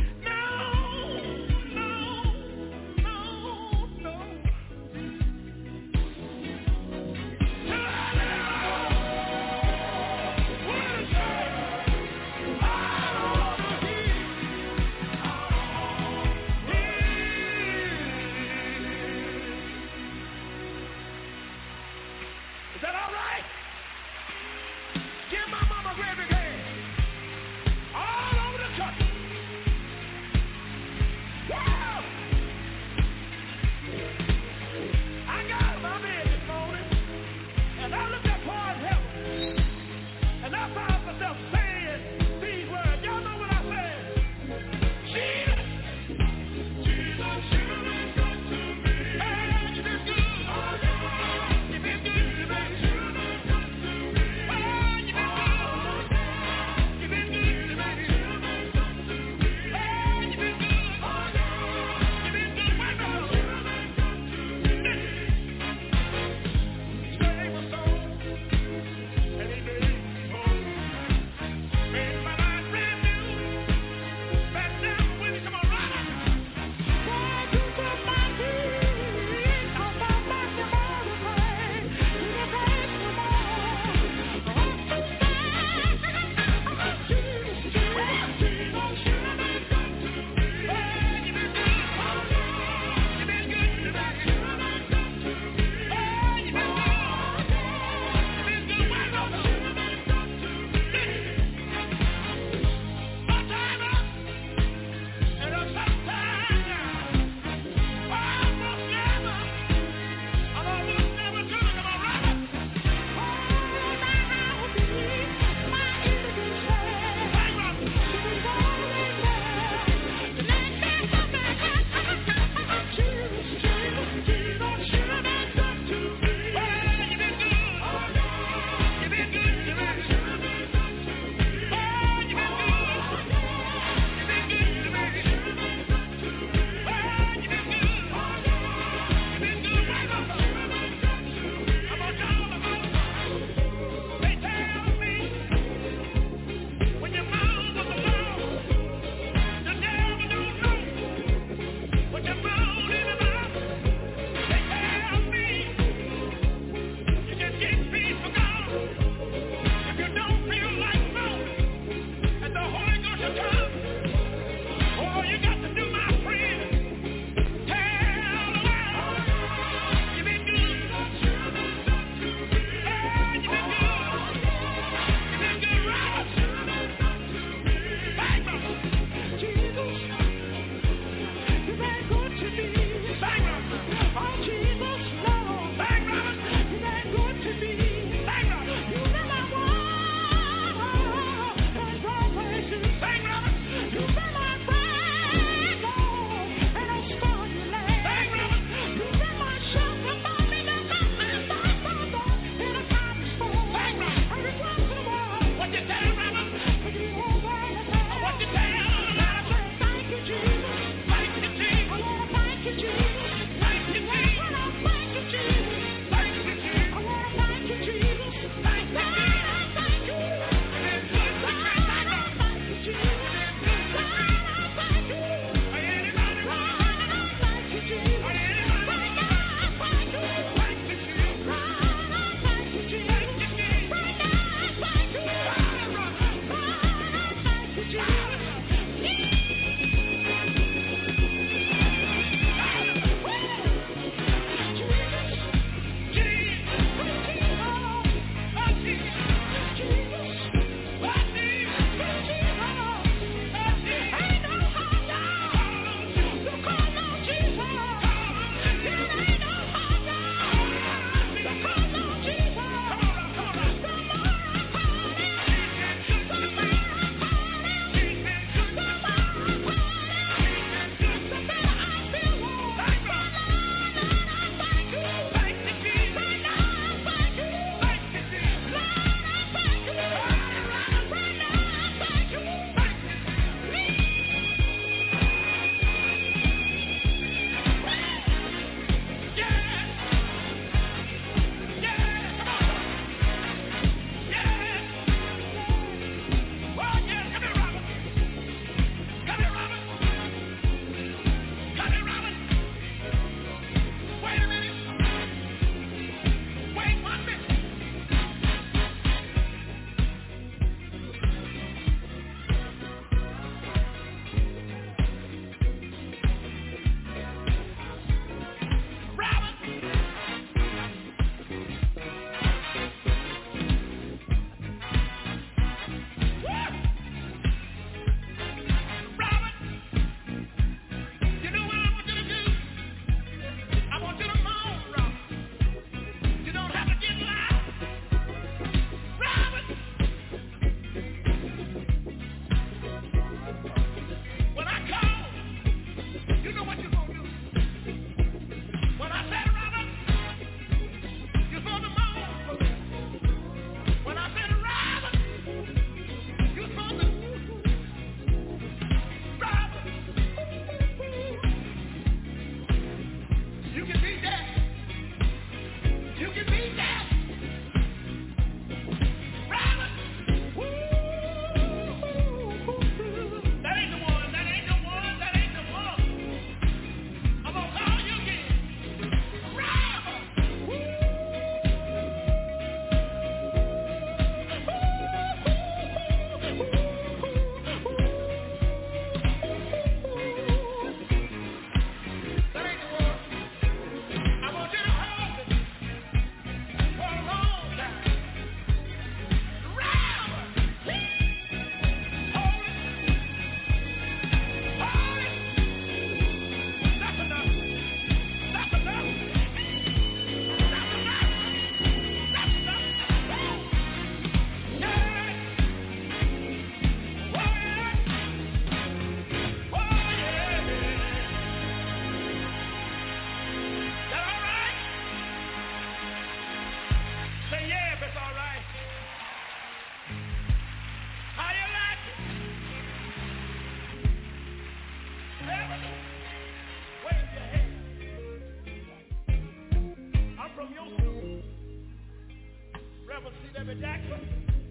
Debbie Jackson.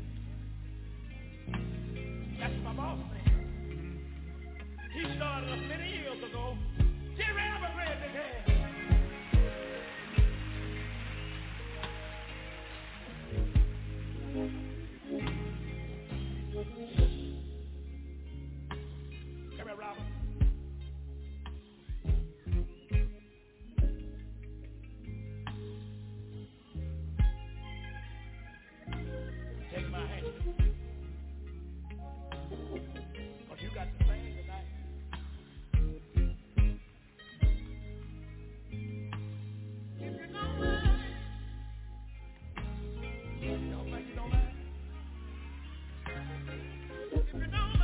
That's my boss man. He started us many years ago. Jerry Evergreen, big hand. Come here, Robert. Take my hand. Because you got to sing tonight. If you don't mind. Y'all think you don't mind? If you don't mind.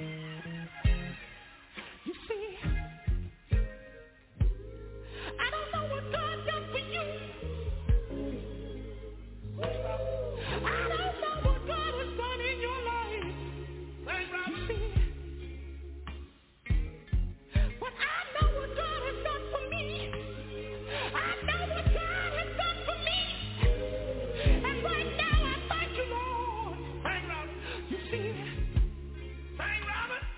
You see, I don't know what God done for you. I don't know what God has done in your life. You see, but I know what God has done for me. I know what God has done for me. And right now I thank you, Lord. You see, thank Robert.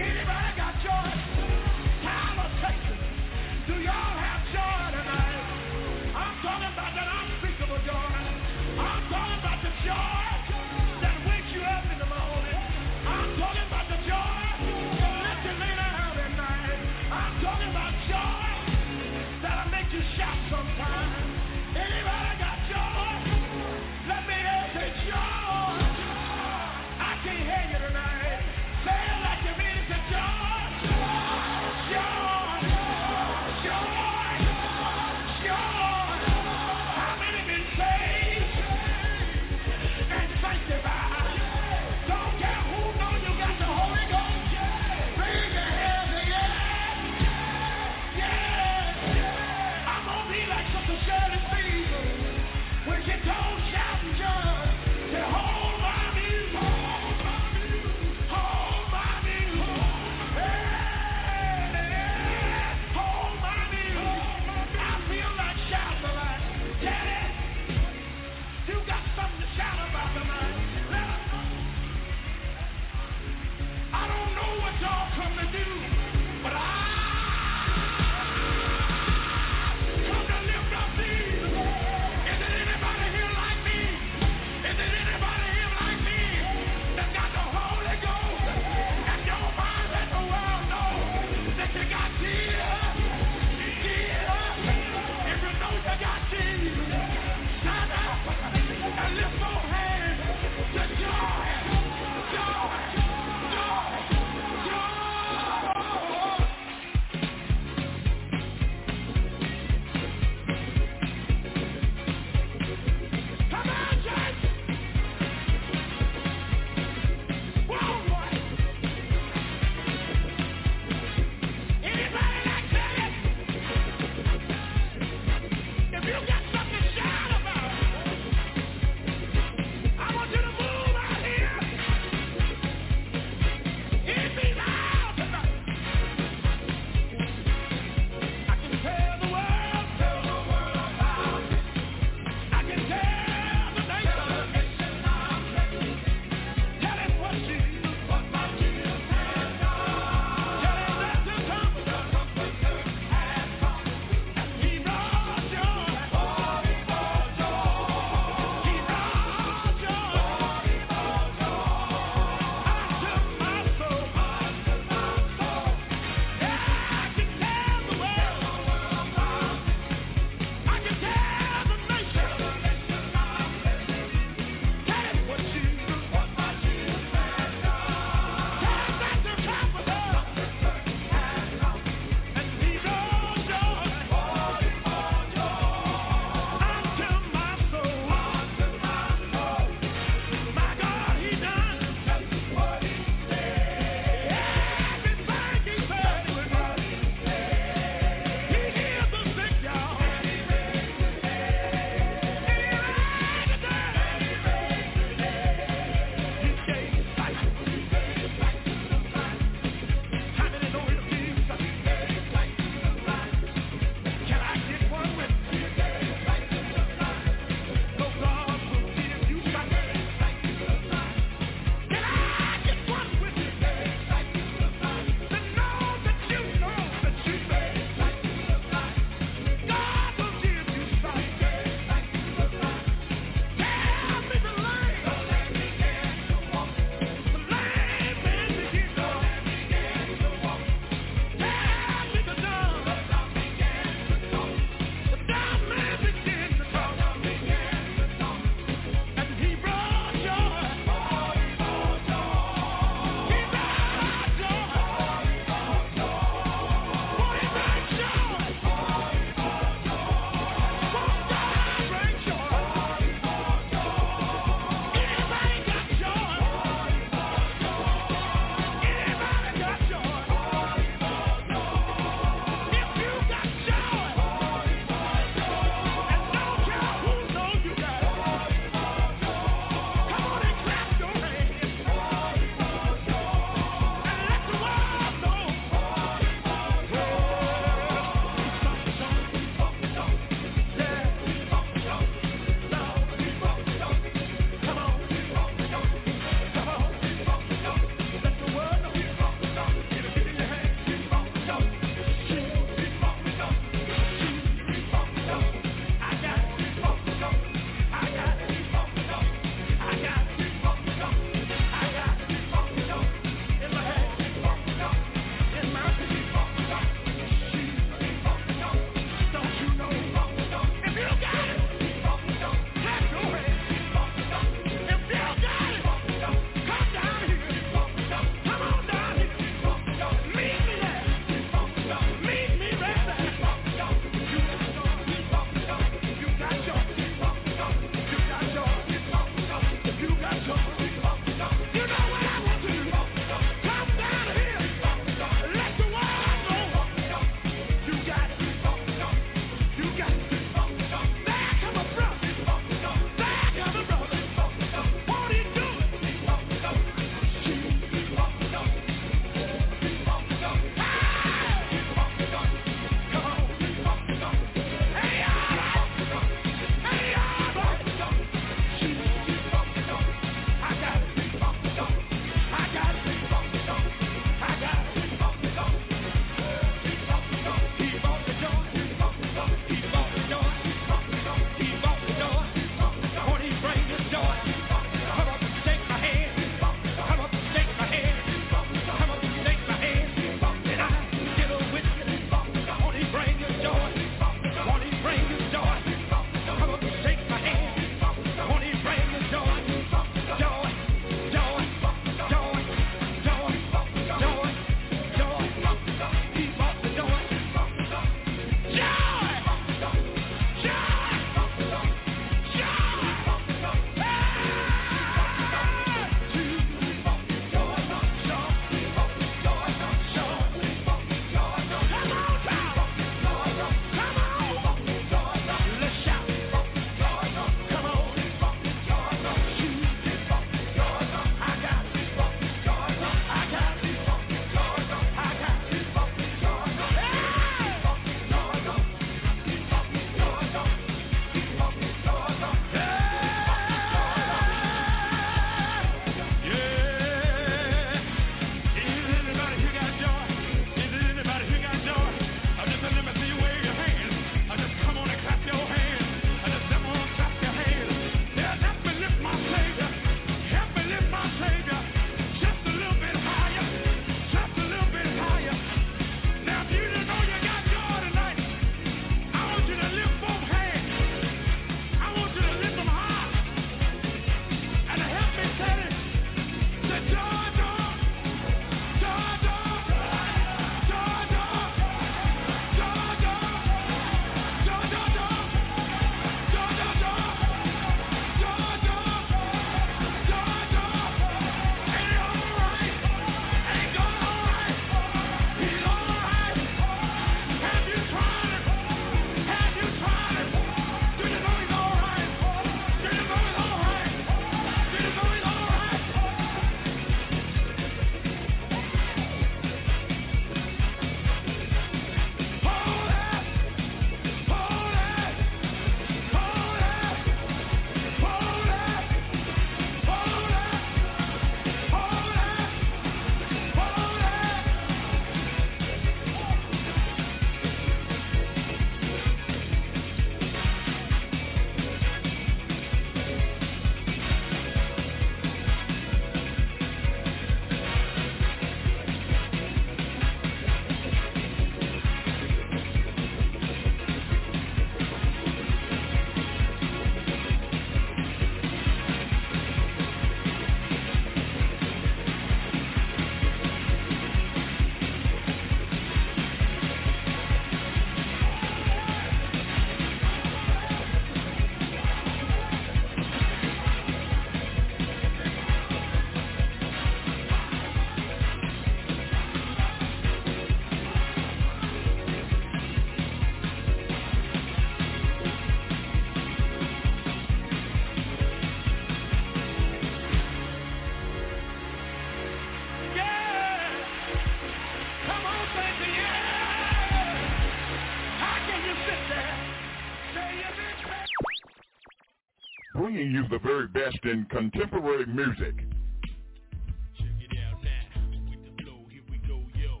bringing you the very best in contemporary music. Check it out now. With the flow, here we go, yo.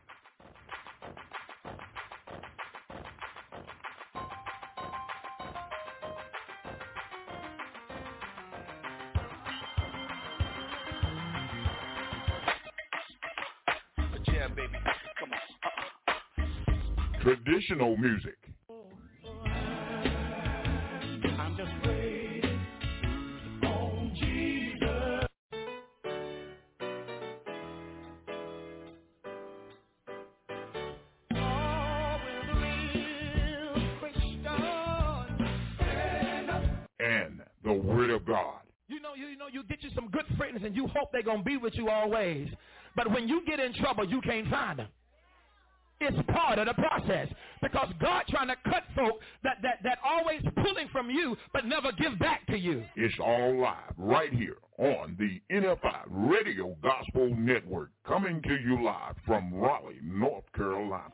Yeah, baby. Come on. Traditional music. I'm just waiting on Jesus. Oh, with real Christian. And the Word of God. You know, you, you know, you get you some good friends and you hope they're going to be with you always. But when you get in trouble, you can't find them. It's part of the process because God trying to cut folk that, that, that always pulling from you but never give back to you. It's all live right here on the N F I Radio Gospel Network, coming to you live from Raleigh, North Carolina.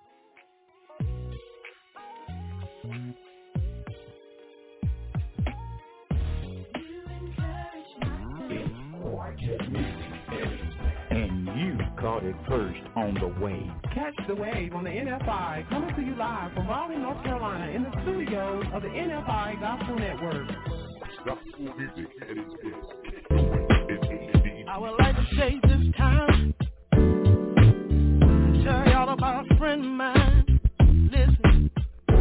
And you caught it first on the wave. Catch the wave on the N F I, coming to you live from Raleigh, North Carolina, in the studios of the N F I Gospel Network. Gospel music at its best. I would like to take this time to tell y'all about a friend of mine. Listen,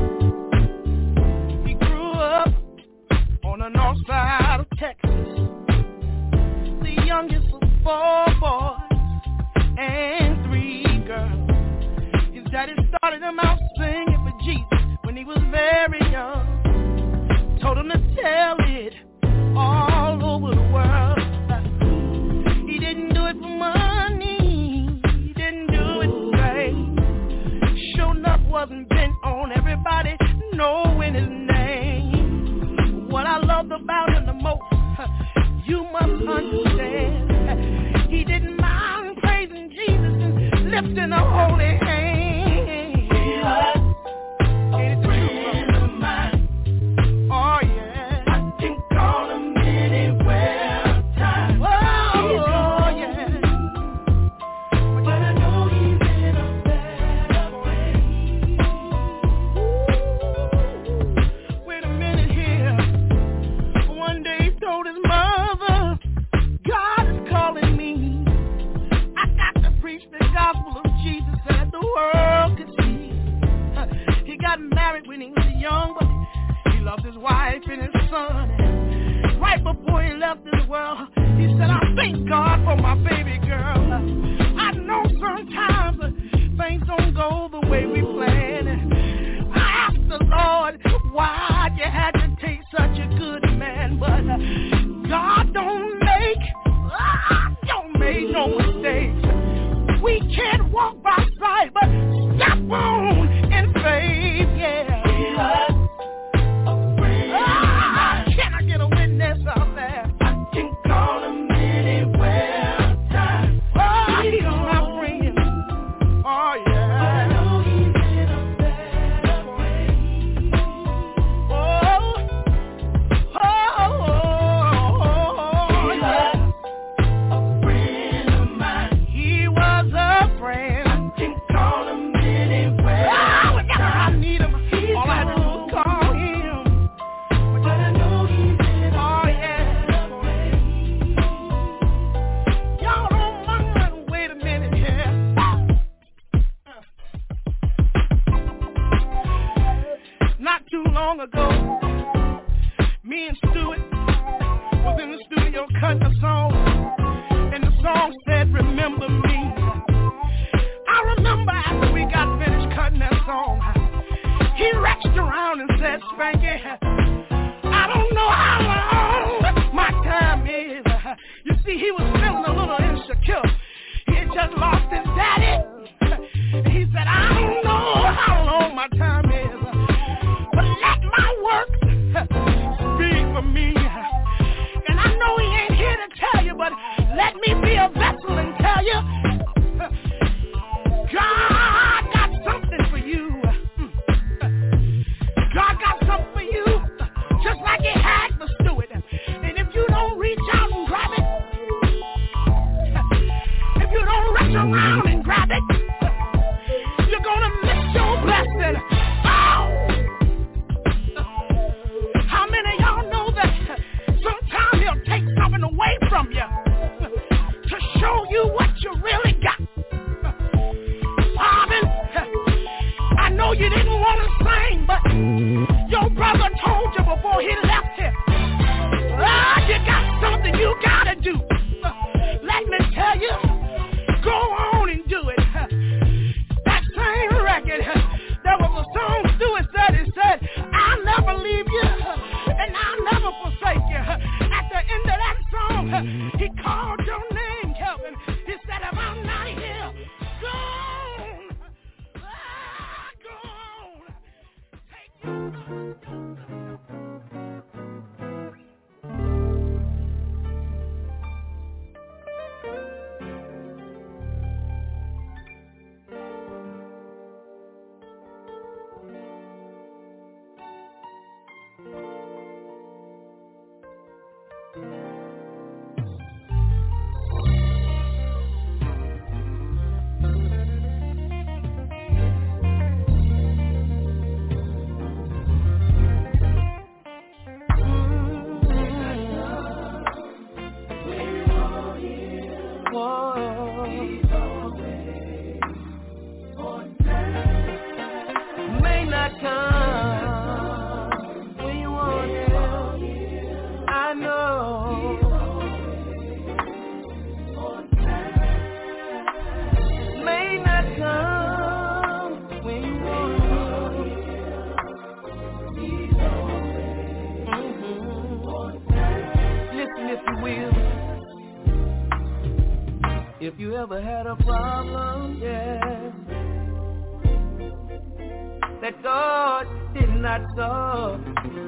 he grew up on the north side of Texas, the youngest of four boys and three girls. His daddy started him out singing for Jesus when he was very young. Told him to tell it all over the world. He didn't do it for money, he didn't do it for fame. Sure enough wasn't bent on everybody knowing his name. What I loved about him the most, you must understand, he didn't mind praising Jesus and lifting a holy hand. Ain't it true, of mine? Oh yeah, I can call him anywhere, time. Oh yeah, but I know he's in a better way. Ooh, wait a minute here. One day he told his mother, God is calling me. I got to preach the gospel of Jesus that the world could see. He got married when he was young, but he loved his wife and his son. And right before he left this world, he said, I thank God for my baby girl. I know sometimes things don't go the way we planned. And I asked the Lord why you had to take such a good man, but God don't make, ah, don't make no mistakes. We can't walk by sight, but step on in faith, yeah. Ah, can I get a witness out there? I can call him anywhere, time. Oh, he's my friend. Oh, yeah. But I know he's in a better way. Oh, oh, oh, oh, yeah. A friend of mine. He was a friend. I can call him anywhere. Oh, whenever I need him, all I do is call him. But I know he's in a oh, yeah. Y'all don't mind. Wait a minute here. Not too long ago, me and Stuart was in the studio cutting a song, and the song said, remember me. I remember after we got finished cutting that song, he reached around and said, Spanky, I don't know how long my time is. You see, he was feeling a little insecure. He had just lost his daddy. He said, I don't know how long my time is, but let my work speak for me. And I know he ain't here to tell you, but let me be a vessel and tell you, God got something for you. God got something for you. you didn't want to sing, but your brother told you before he left here, ah, you got something you gotta do. Uh, let me tell you, go on and do it. Uh, that same record, uh, there was a song Stewart said, he said, I'll never leave you, uh, and I'll never forsake you. Uh, at the end of that song, uh, he called your name, Kelvin. He said, if I'm not here, go on. Ah, go on. Take your If you ever had a problem, yeah, that God did not solve,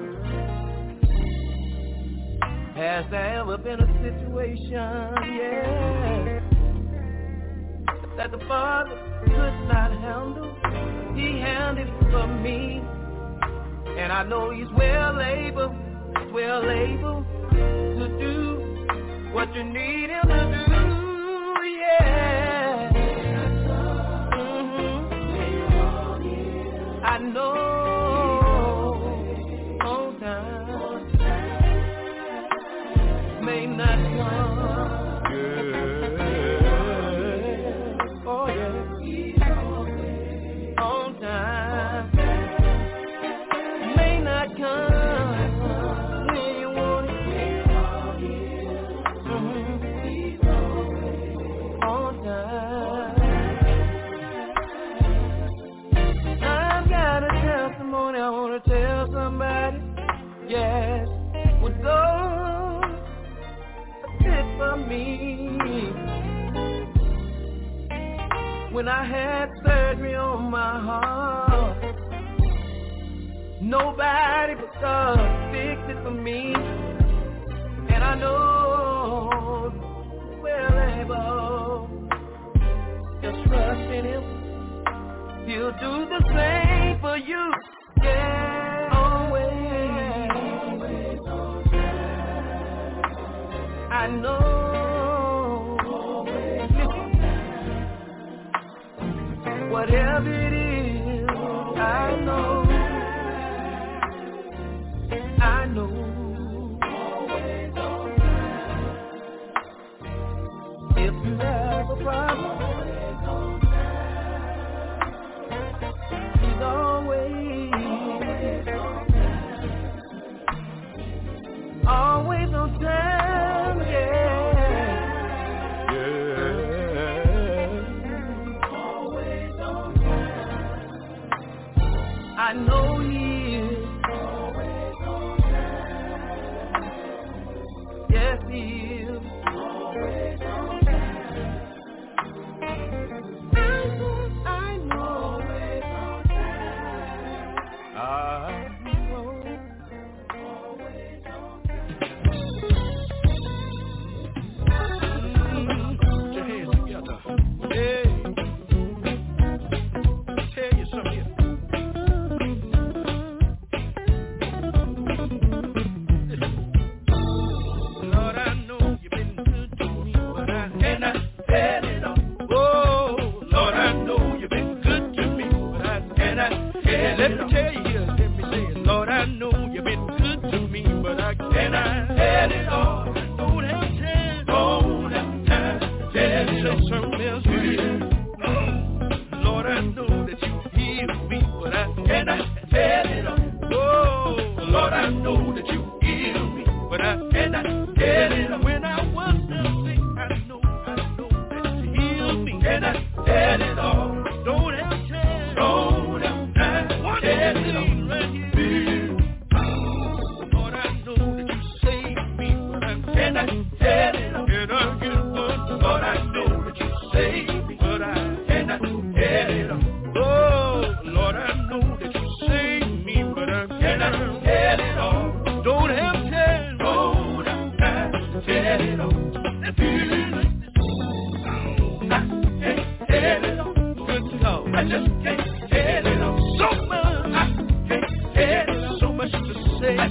has there ever been a situation, yeah, that the Father could not handle? He handled it for me, and I know He's well able, well able to do what you need Him to do. Yeah. Mm-hmm. I know on time may not come. Yeah. Oh yeah. On time may not come when you want it. Mm-hmm. I've got a testimony I want to tell somebody. Yes, what God did for me when I had surgery on my heart. Nobody but God fixed it for me, and I know well able. Just trust in Him. He'll do the same for you. Yeah, always. I know. Whatever it is, I know. I know. If you have a problem, He's always, always on time, yeah. Yeah. Always on time. I know He is. Always on time. Yes, He is. Always on time. I know. Let me tell you here, let me say it. Lord, I know you've been good to me, but I cannot tell it all. Don't have time, don't have time. Tell me say something else with you. Lord, I know that you healed me, but I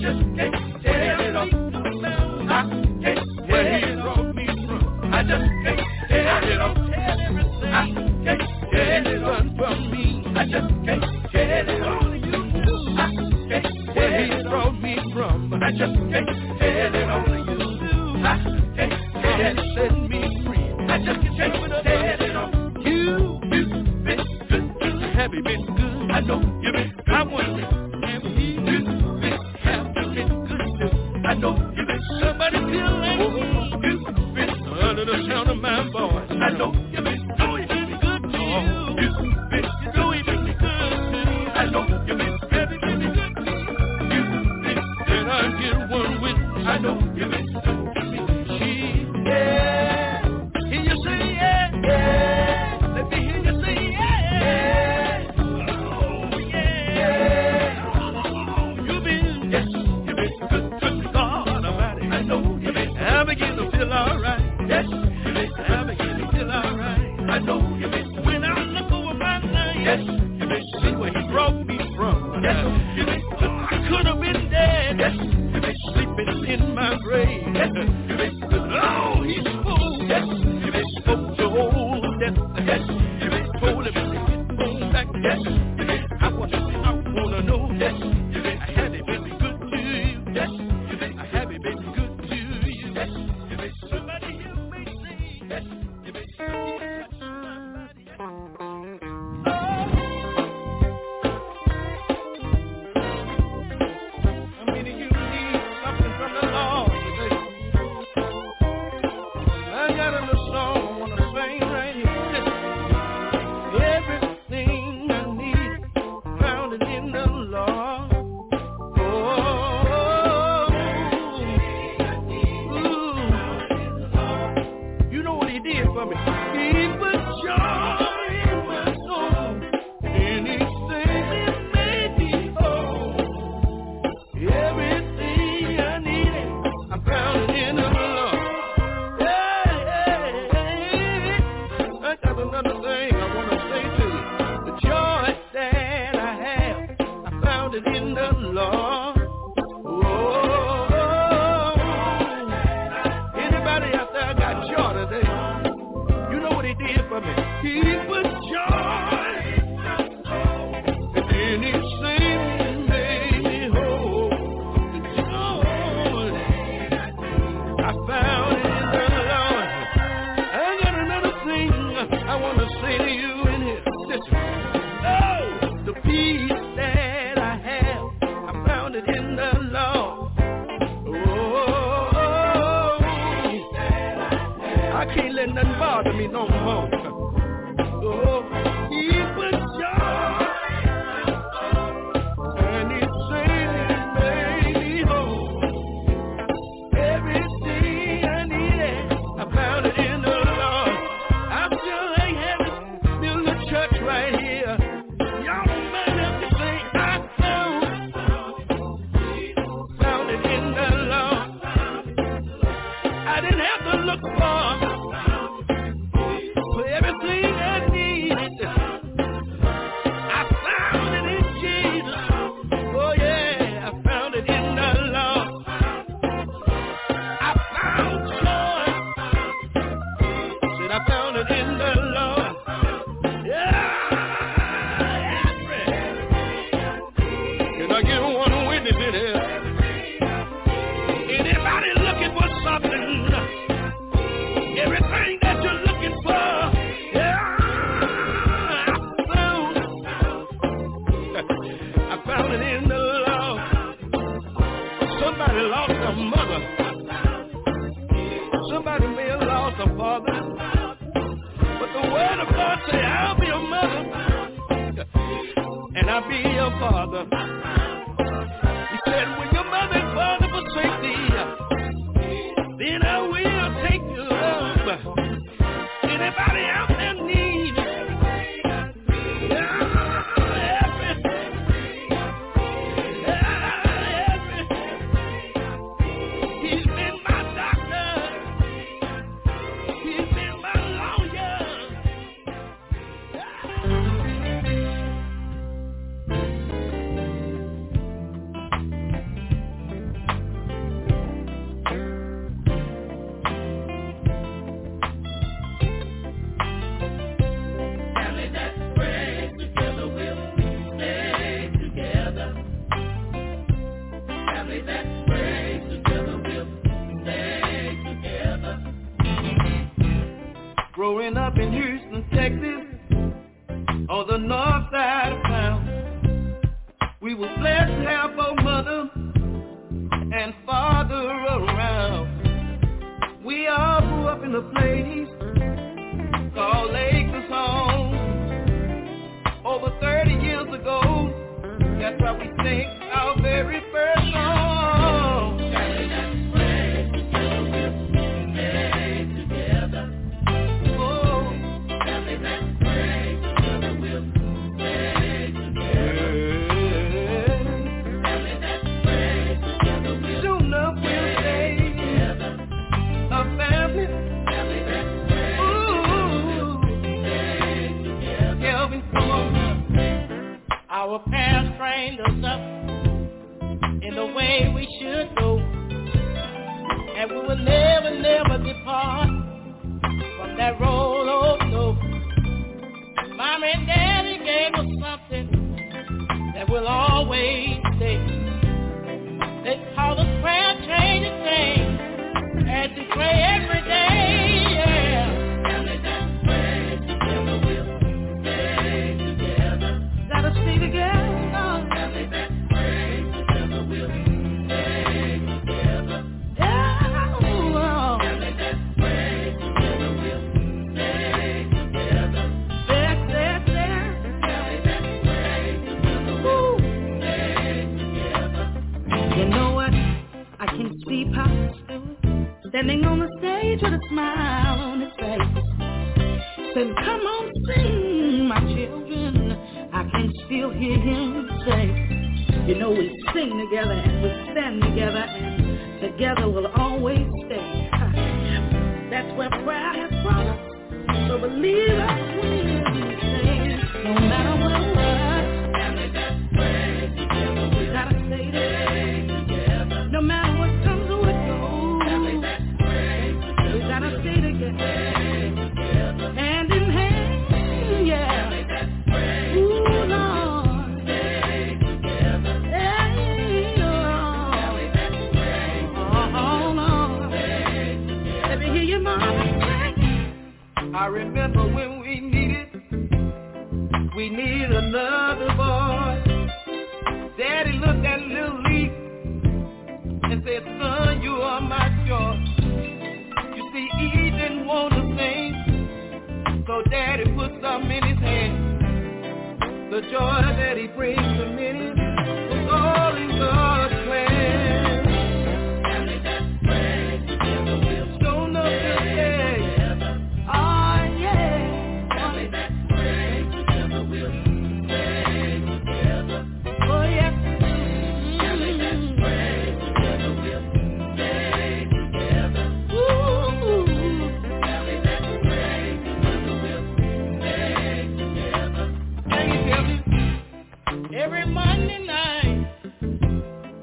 just can't tell it all. I can't where he brought me from. I just can't tell it all. I can't tell it all from me. I just can't tell it all. I can't where he brought me from. I just can't tell it all. I can't tell it set me free. I just can't tell it all. You, you've been good. Have you been good? I know you've been. I want to be. I know you've been somebody feel like me. You've been under the sound of my voice. I know you've been doing good to you. You've been doing good to you. I know you've been very, very good to me. You've been, can I get one with? I know you've been good to me. She, yeah. Hear you say yeah, yeah. Let me hear you say yeah. Oh yeah. You've been, yes, you've been good. I begin to feel alright. Yes, I begin to feel alright. I know you been when I look over my life. Yes, you been see where he brought me from. Yes, you been I could have been dead. Yes, you been sleeping in my grave. Yes, you been oh he spoke. Yes, you been spoke to old death. Yes, you been told him to get on back. Yes, you been I want to I wanna know. Yes, you been I had it been good to you. Yes, you been I have it been good. Yes, if it's somebody you may see, yes, if it's somebody you touch somebody, yes. Oh. I mean, you need something from the Lord today. I got a little song I want to sing right here. Everything I need, found it in the Lord. For me. He put joy in my soul, anything that made me whole. Everything I needed, I found it in the Lord. Hey, hey, hey. I got another thing I want to say to you. The joy that I have, I found it in the Lord. Oh, anybody out there got joy today? He did for me. He put joy in anything that made me whole. Joy, I found it in the Lord. I got another thing I want to say to you in here. Listen. Oh, the peace that I have, I found it in the Lord. I can't let nothing bother me no more. Oh, he put joy and he saved me, made me whole. Everything I needed, I found it in the Lord. I still ain't having built a church right here. Y'all don't mind if you say I found, found it in the Lord. I didn't have to look far. Everything I needed, I found it in Jesus. Oh yeah, I found it in the Lord. I found joy. Said I found it in the Lord. Yeah. Can I get one witness in here? Anybody looking for something? Everything that you're looking for. Found it in the Lord. Somebody lost a mother. Somebody may have lost a father. But the word of God say, I'll be a mother and I'll be your father. He said, when your mother and father forsake thee, then I will take you up. Anybody out there need it? in Houston, Texas, on the north side of town. We were blessed to have both mother and father around. We all grew up in a place called Lakers home. Over thirty years ago, that's why we sing our very first song. Our parents trained us up in the way we should go, and we will never, never depart from that road, oh no. Mama and Daddy gave us something that will always stay. They call us prayer changing things, and to pray every day, yeah. Stay together. Family that prays together will stay together. Yeah. Family that prays together will stay together. There, there, there. Family that prays together will stay together. You know what? I can see Papa Stewart standing on the stage with a smile on his face. Saying, come on, sing, my children. I can still hear him say, you know, we sing together and we stand together and together we'll always stay. That's where prayer has brought us. So believe us when we say, no matter what, family that prays together we'll gotta stay together. No matter what comes or what goes, family that prays together we gotta stay together. together. Hand in hand, yeah. Family that prays Ooh, Lord, stay together. Hey, Lord. Family that prays Oh, Lord. stay together. Let me hear your mama sing. I remember when we needed, we needed another boy. Daddy looked at little Lee and said, son, you are my joy. You see, he didn't want to sing, so Daddy put some in his hand. The joy that he brings to many was all in God's plan. Family that prays together will Don't know this day. together. Oh, yeah. Family that prays together will stay together. Oh, yeah. Family that prays together will stay together. Ooh. Family that prays together will stay together. Sing it, tell me. Every Monday night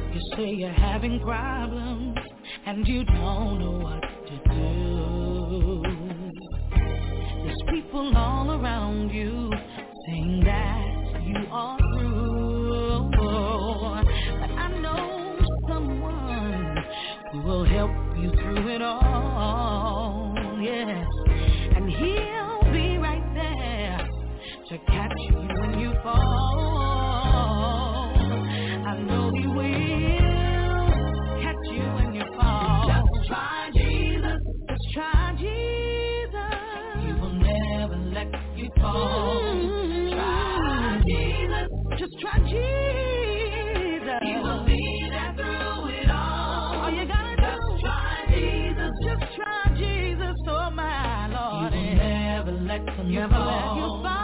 You say you're having problems and you don't know what to do. There's people all around you saying that you are through. But I know someone who will help you through it all. Yes, and he'll be right there to catch you when you fall. I know he will catch you when you fall. Just try Jesus. Just try Jesus. He will never let you fall. Mm-hmm. Try Jesus. Just try Jesus. He will be there through it all. All you gotta do. Just try Jesus. Just try Jesus. Oh my Lord. He will never let you never fall. Let you fall.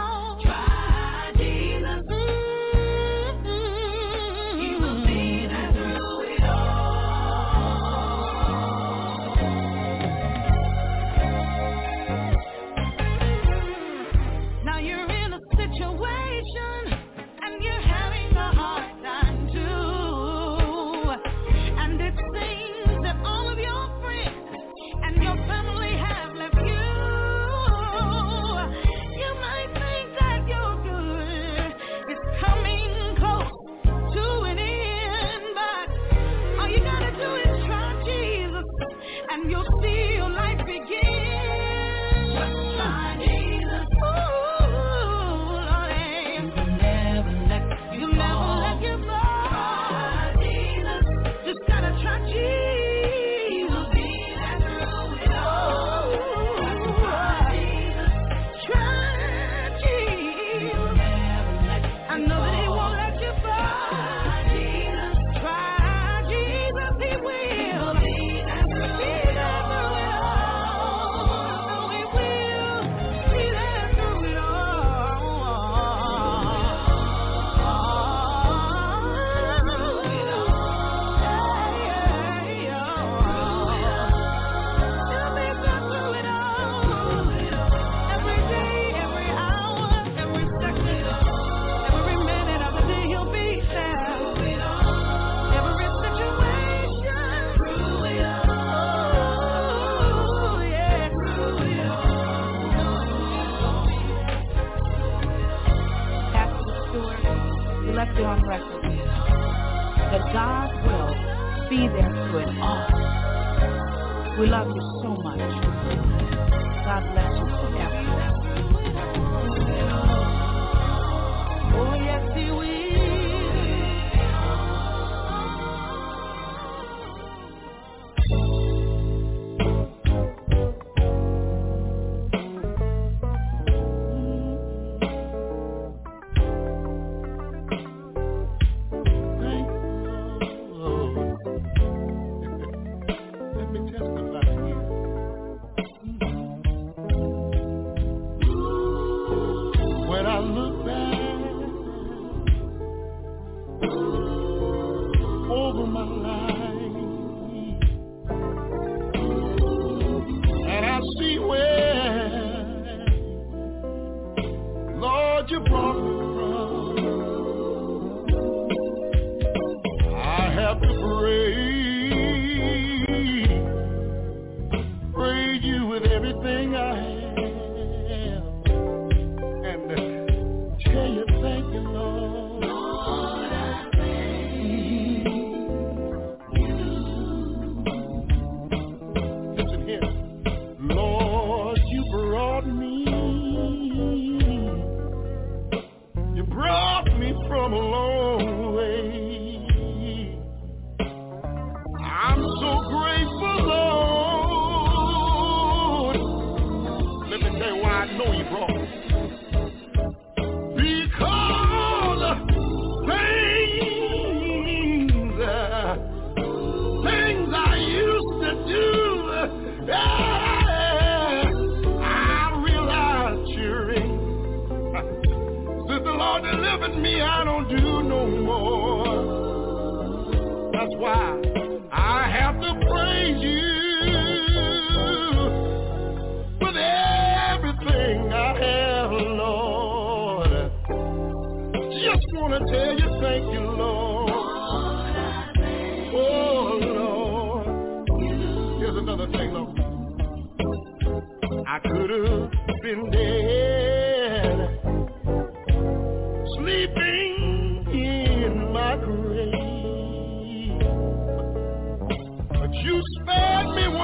Tell you thank you, Lord.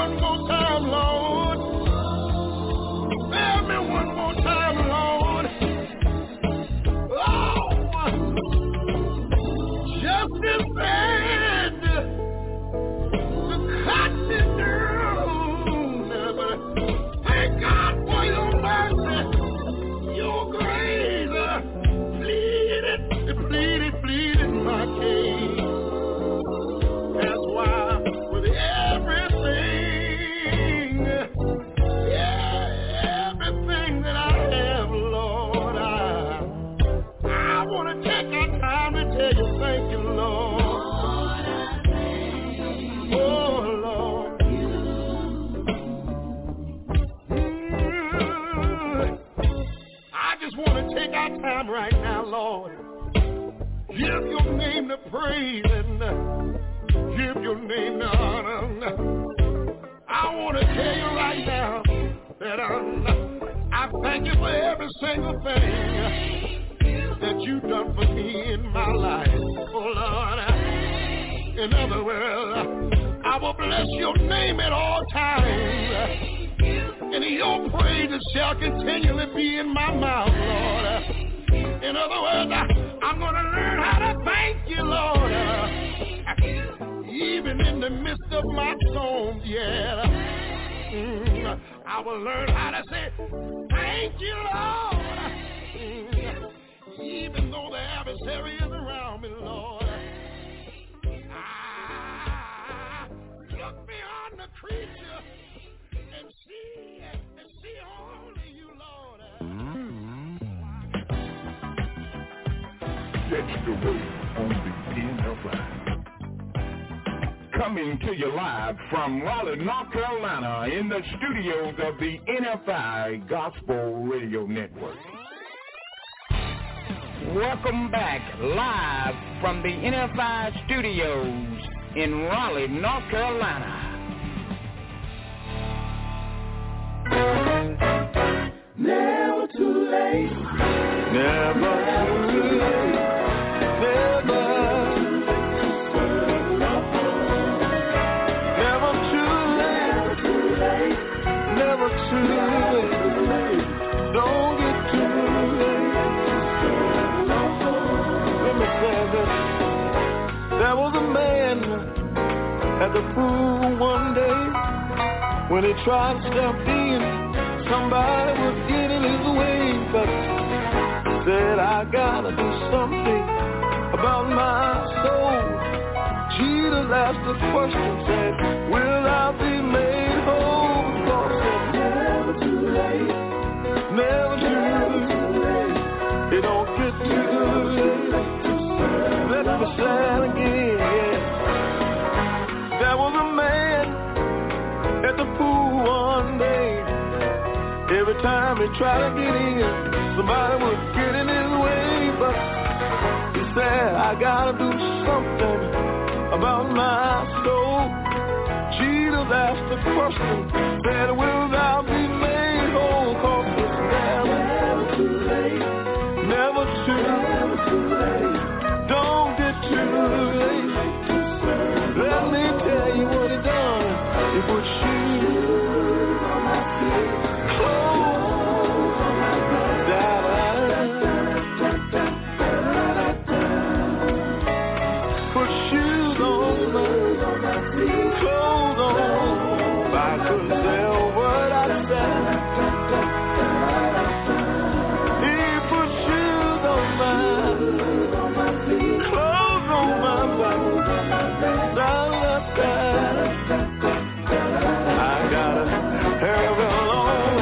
one more time, Lord. Spare me one more time, Lord. Oh, justice said to cut me down. But thank God for your mercy, your grace. Pleaded, pleaded, pleaded my case. That's why with everything, yeah, everything that I have, Lord, I, I want to take our time to tell you thank you, Lord. Oh, Lord. Mm, I just want to take our time right now, Lord. Give your name the praise and uh, give your name the honor. I want to tell you right now that um, I thank you for every single thing that you've done for me in my life. Oh, Lord. In other words, I will bless your name at all times. And your praises shall continually be in my mouth, Lord. In other words, I, I'm going to learn how to thank you, Lord. Even in the midst of my storms, yeah. Mm, I will learn how to say, thank you, Lord. Mm, even though the adversary is around me, Lord. I look beyond the creature and see, and see only you, Lord. That's the way on the N F I. Coming to you live from Raleigh, North Carolina, in the studios of the N F I Gospel Radio Network. Welcome back live from the N F I studios in Raleigh, North Carolina. Never too late. Never too late. Never. Never too late. Never too late. Don't get too late. Let me say this. There was a man at the pool one day when he tried to step in. Somebody was getting his way, but said, I gotta do something about my soul. Jesus asked the question, said, will I be made whole? God said, never too late, never too late. It don't get too late. Let me say it again, yeah. There was a man at the pool one day. Every time he tried to get in, somebody was getting his way. But he said, I gotta do something about my soul. Jesus asked the question, said, will thou be made whole? Cause it's never, never too late. Never too, never too late. Don't get too late. Let me tell you what he done. He put shoes on my feet. I got a terrible long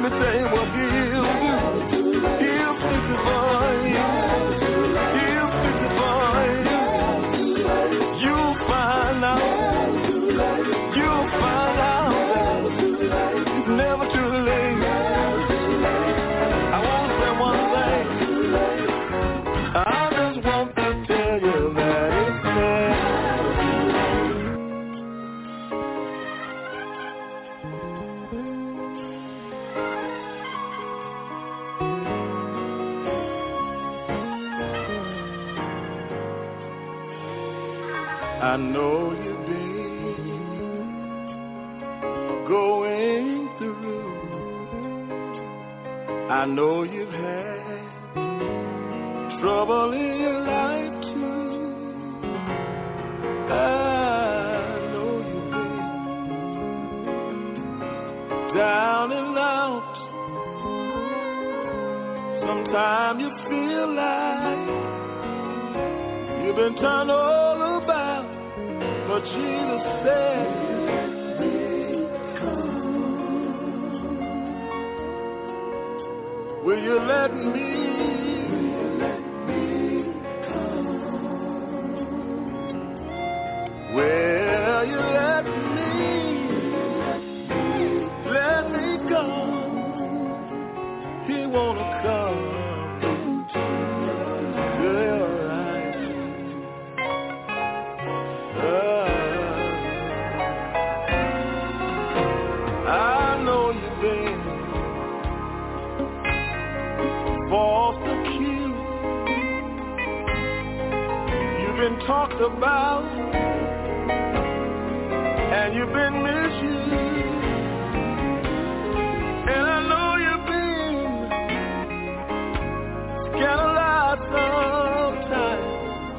me tell you what he'll do. He'll fix it for you. He'll fix it for you. You'll find out. You'll find out that it's never too late. I want to say one thing. I just want to tell you that it's never. I know you've been going through. I know you've had trouble in your life too. I know you've been down and out. Sometimes you feel like you've been turned all about. But Jesus said, will you let me, will you let me, let me come? He wanna come to your life. Uh, false accused, you've been talked about, and you've been misused, and I know you've been scandalized sometimes.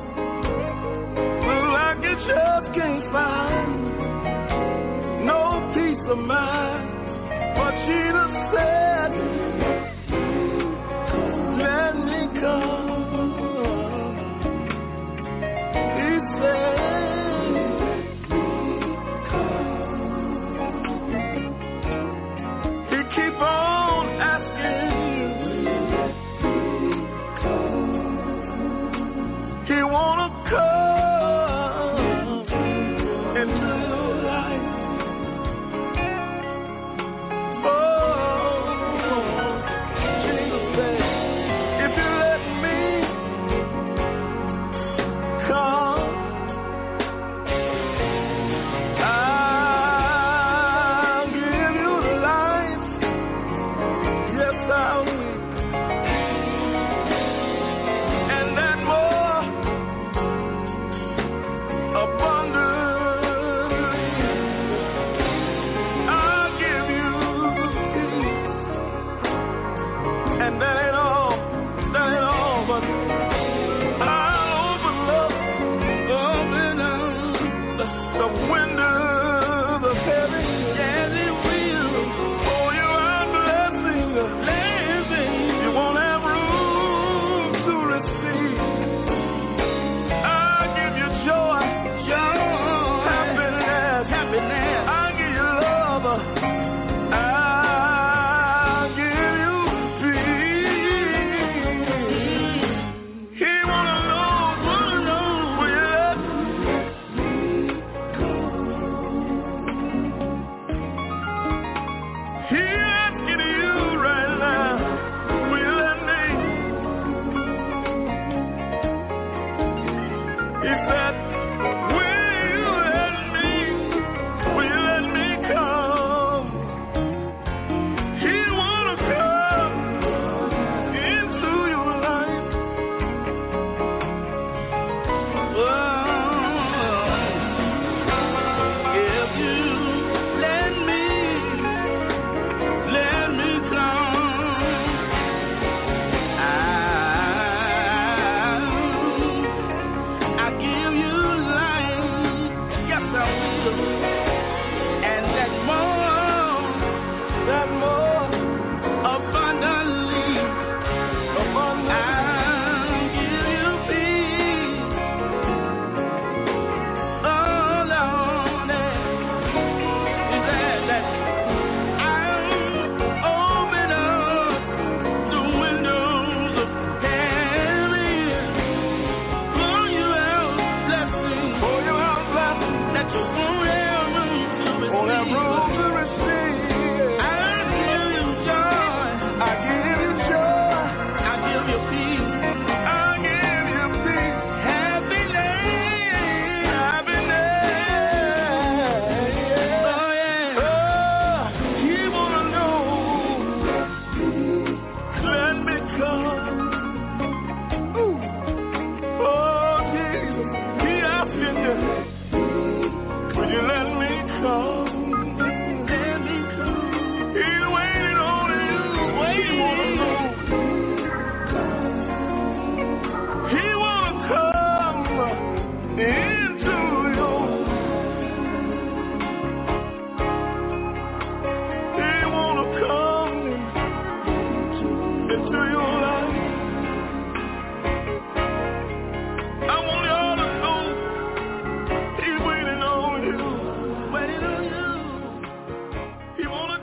Look like you just can't find no peace of mind, but Jesus said, let me come. He said, he keep on asking you. He wanna come into your life. Oh, Jesus said, if you let me come, I'll give you life. Yes, I will. And that more abundantly, I'll give you peace. And that ain't all. That ain't all, but I'll open up, open up the windows of heaven. Yes, it will. Pour you out blessing, blessing. You won't have room to receive. I'll give you joy, joy, happiness, happiness. I'll give you love. I'll give you peace. He wanna know, wanna know, will you let me come? He asking you right now, will you let me? He said, will you let me, will you let me come? He wanna come into your life. Oh, if you let me,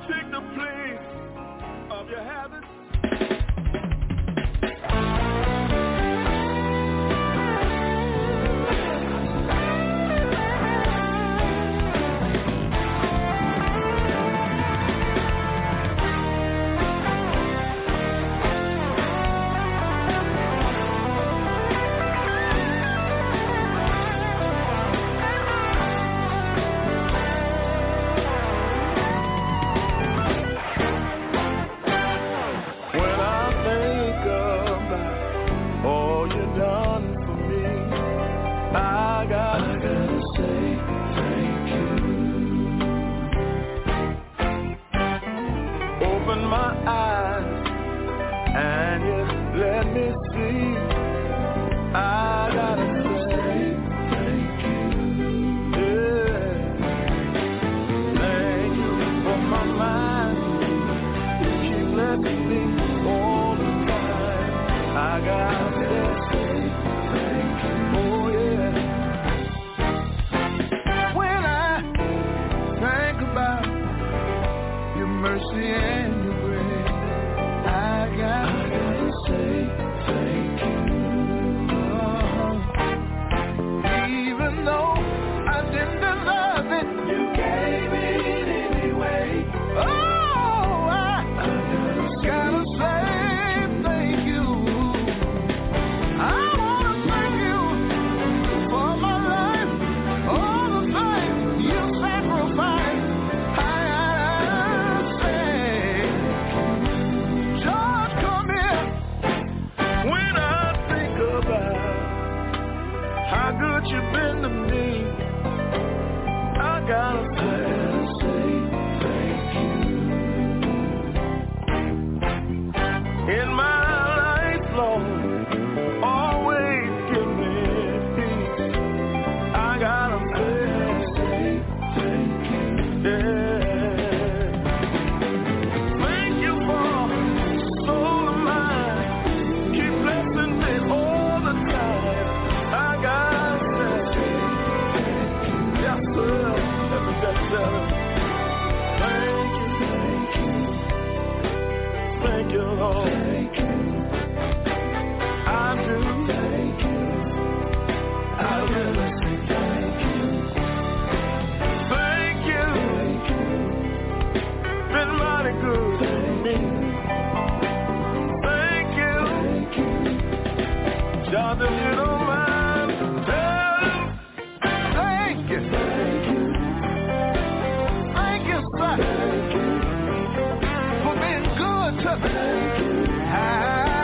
take the place of your habits. For being good to me.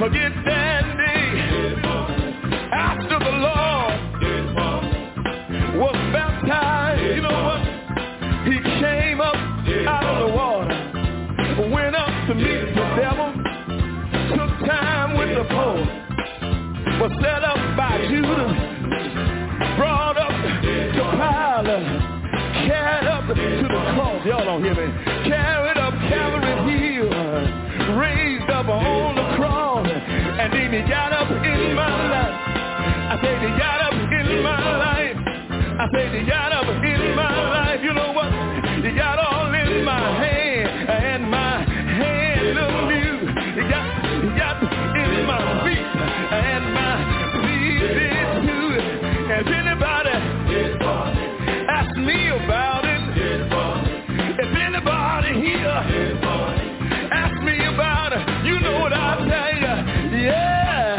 forget that day after the Lord was baptized. You know what? He came up out of the water, went up to meet the devil, took time with the Pope, was set up by Judas, brought up to Pilate, carried up to the cross. Y'all don't hear me. Carried up Calvary's hill, raised up on the cross, and then he got up in my life. I said he got up in my life. I said he got up in my life. You know what? He got all in my hand, and my hand look new. He got, he got in my feet, and my feet did too. Has anybody asked me about it? If anybody here ask me about it, you know what I'll tell you. Yeah,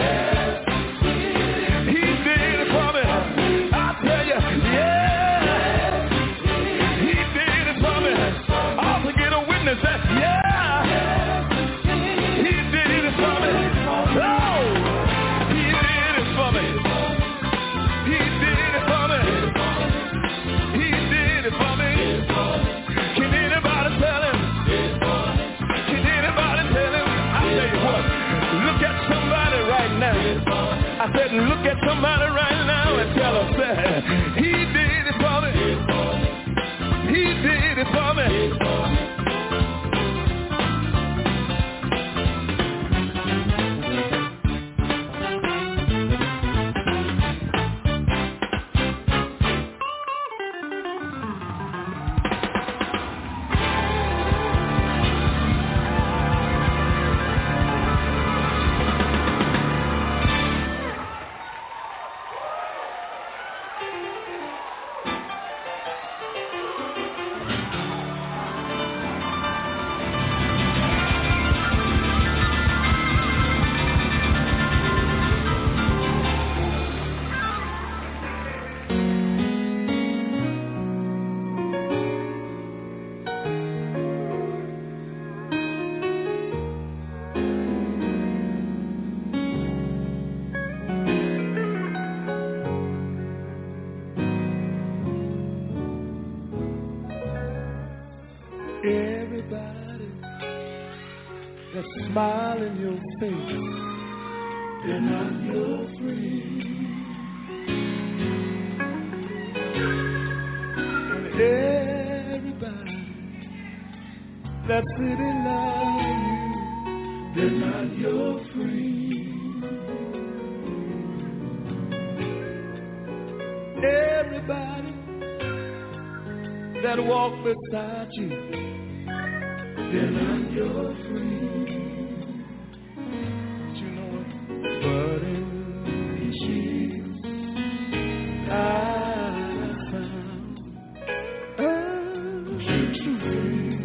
he did it for me. I'll tell you, yeah, he did it for me. I'll get a witness that, yeah, he did it for me. Oh, he did it for me. He did it for me. He did it for me. Can anybody tell him? Can anybody tell him? I tell you what, look at somebody right now. I said, look at somebody right now and tell them, say, he did it for me. He did it for me. Everybody that's smiling your face, they're not your friend. And everybody that's sitting love you, they're not your friend. Everybody that walk beside you, they're not your friend. But you know what? But in Jesus, I found a true friend.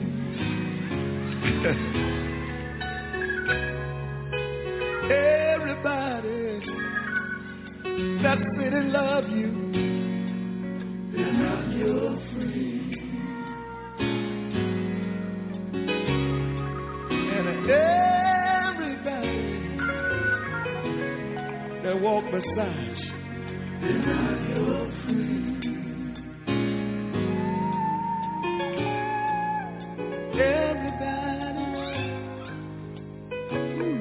Everybody that really love you, they're not your friend. Everybody that walk beside you, they're not your friend. Everybody, mm,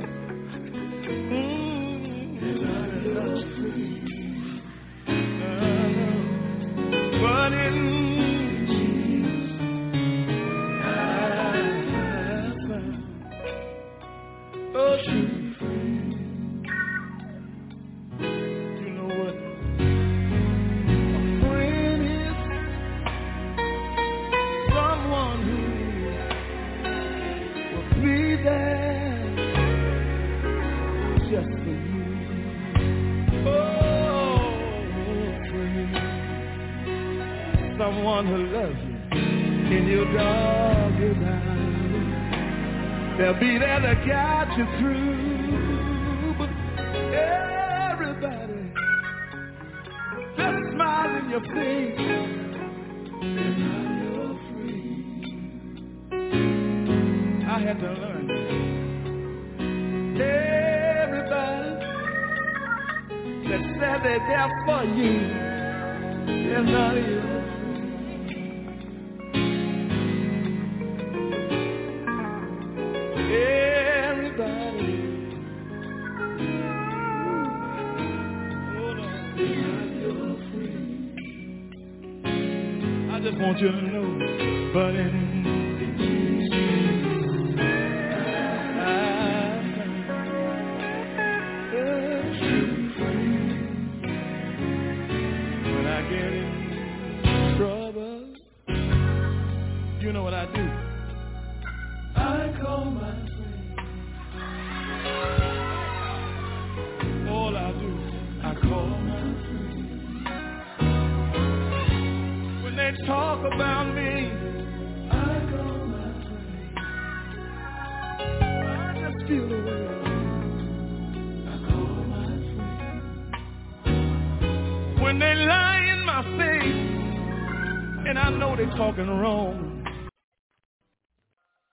they're not your friend. Uh, but in oh, true friend. You know what? A friend is someone who will be there just for you. Oh, friend. Someone who loves you in your darkest hour. They'll be there to guide you through. But everybody just smile in your face, they're not your friend. I had to learn that. that they're there for you. They're not you. Everybody. Hold on. I just want you to know, but in you know what I do? I call my friend. All I do, I call my friend. When they talk about me, I call my friend. I just feel the way I call my friend. When they lie in my face, and I know they're talking wrong,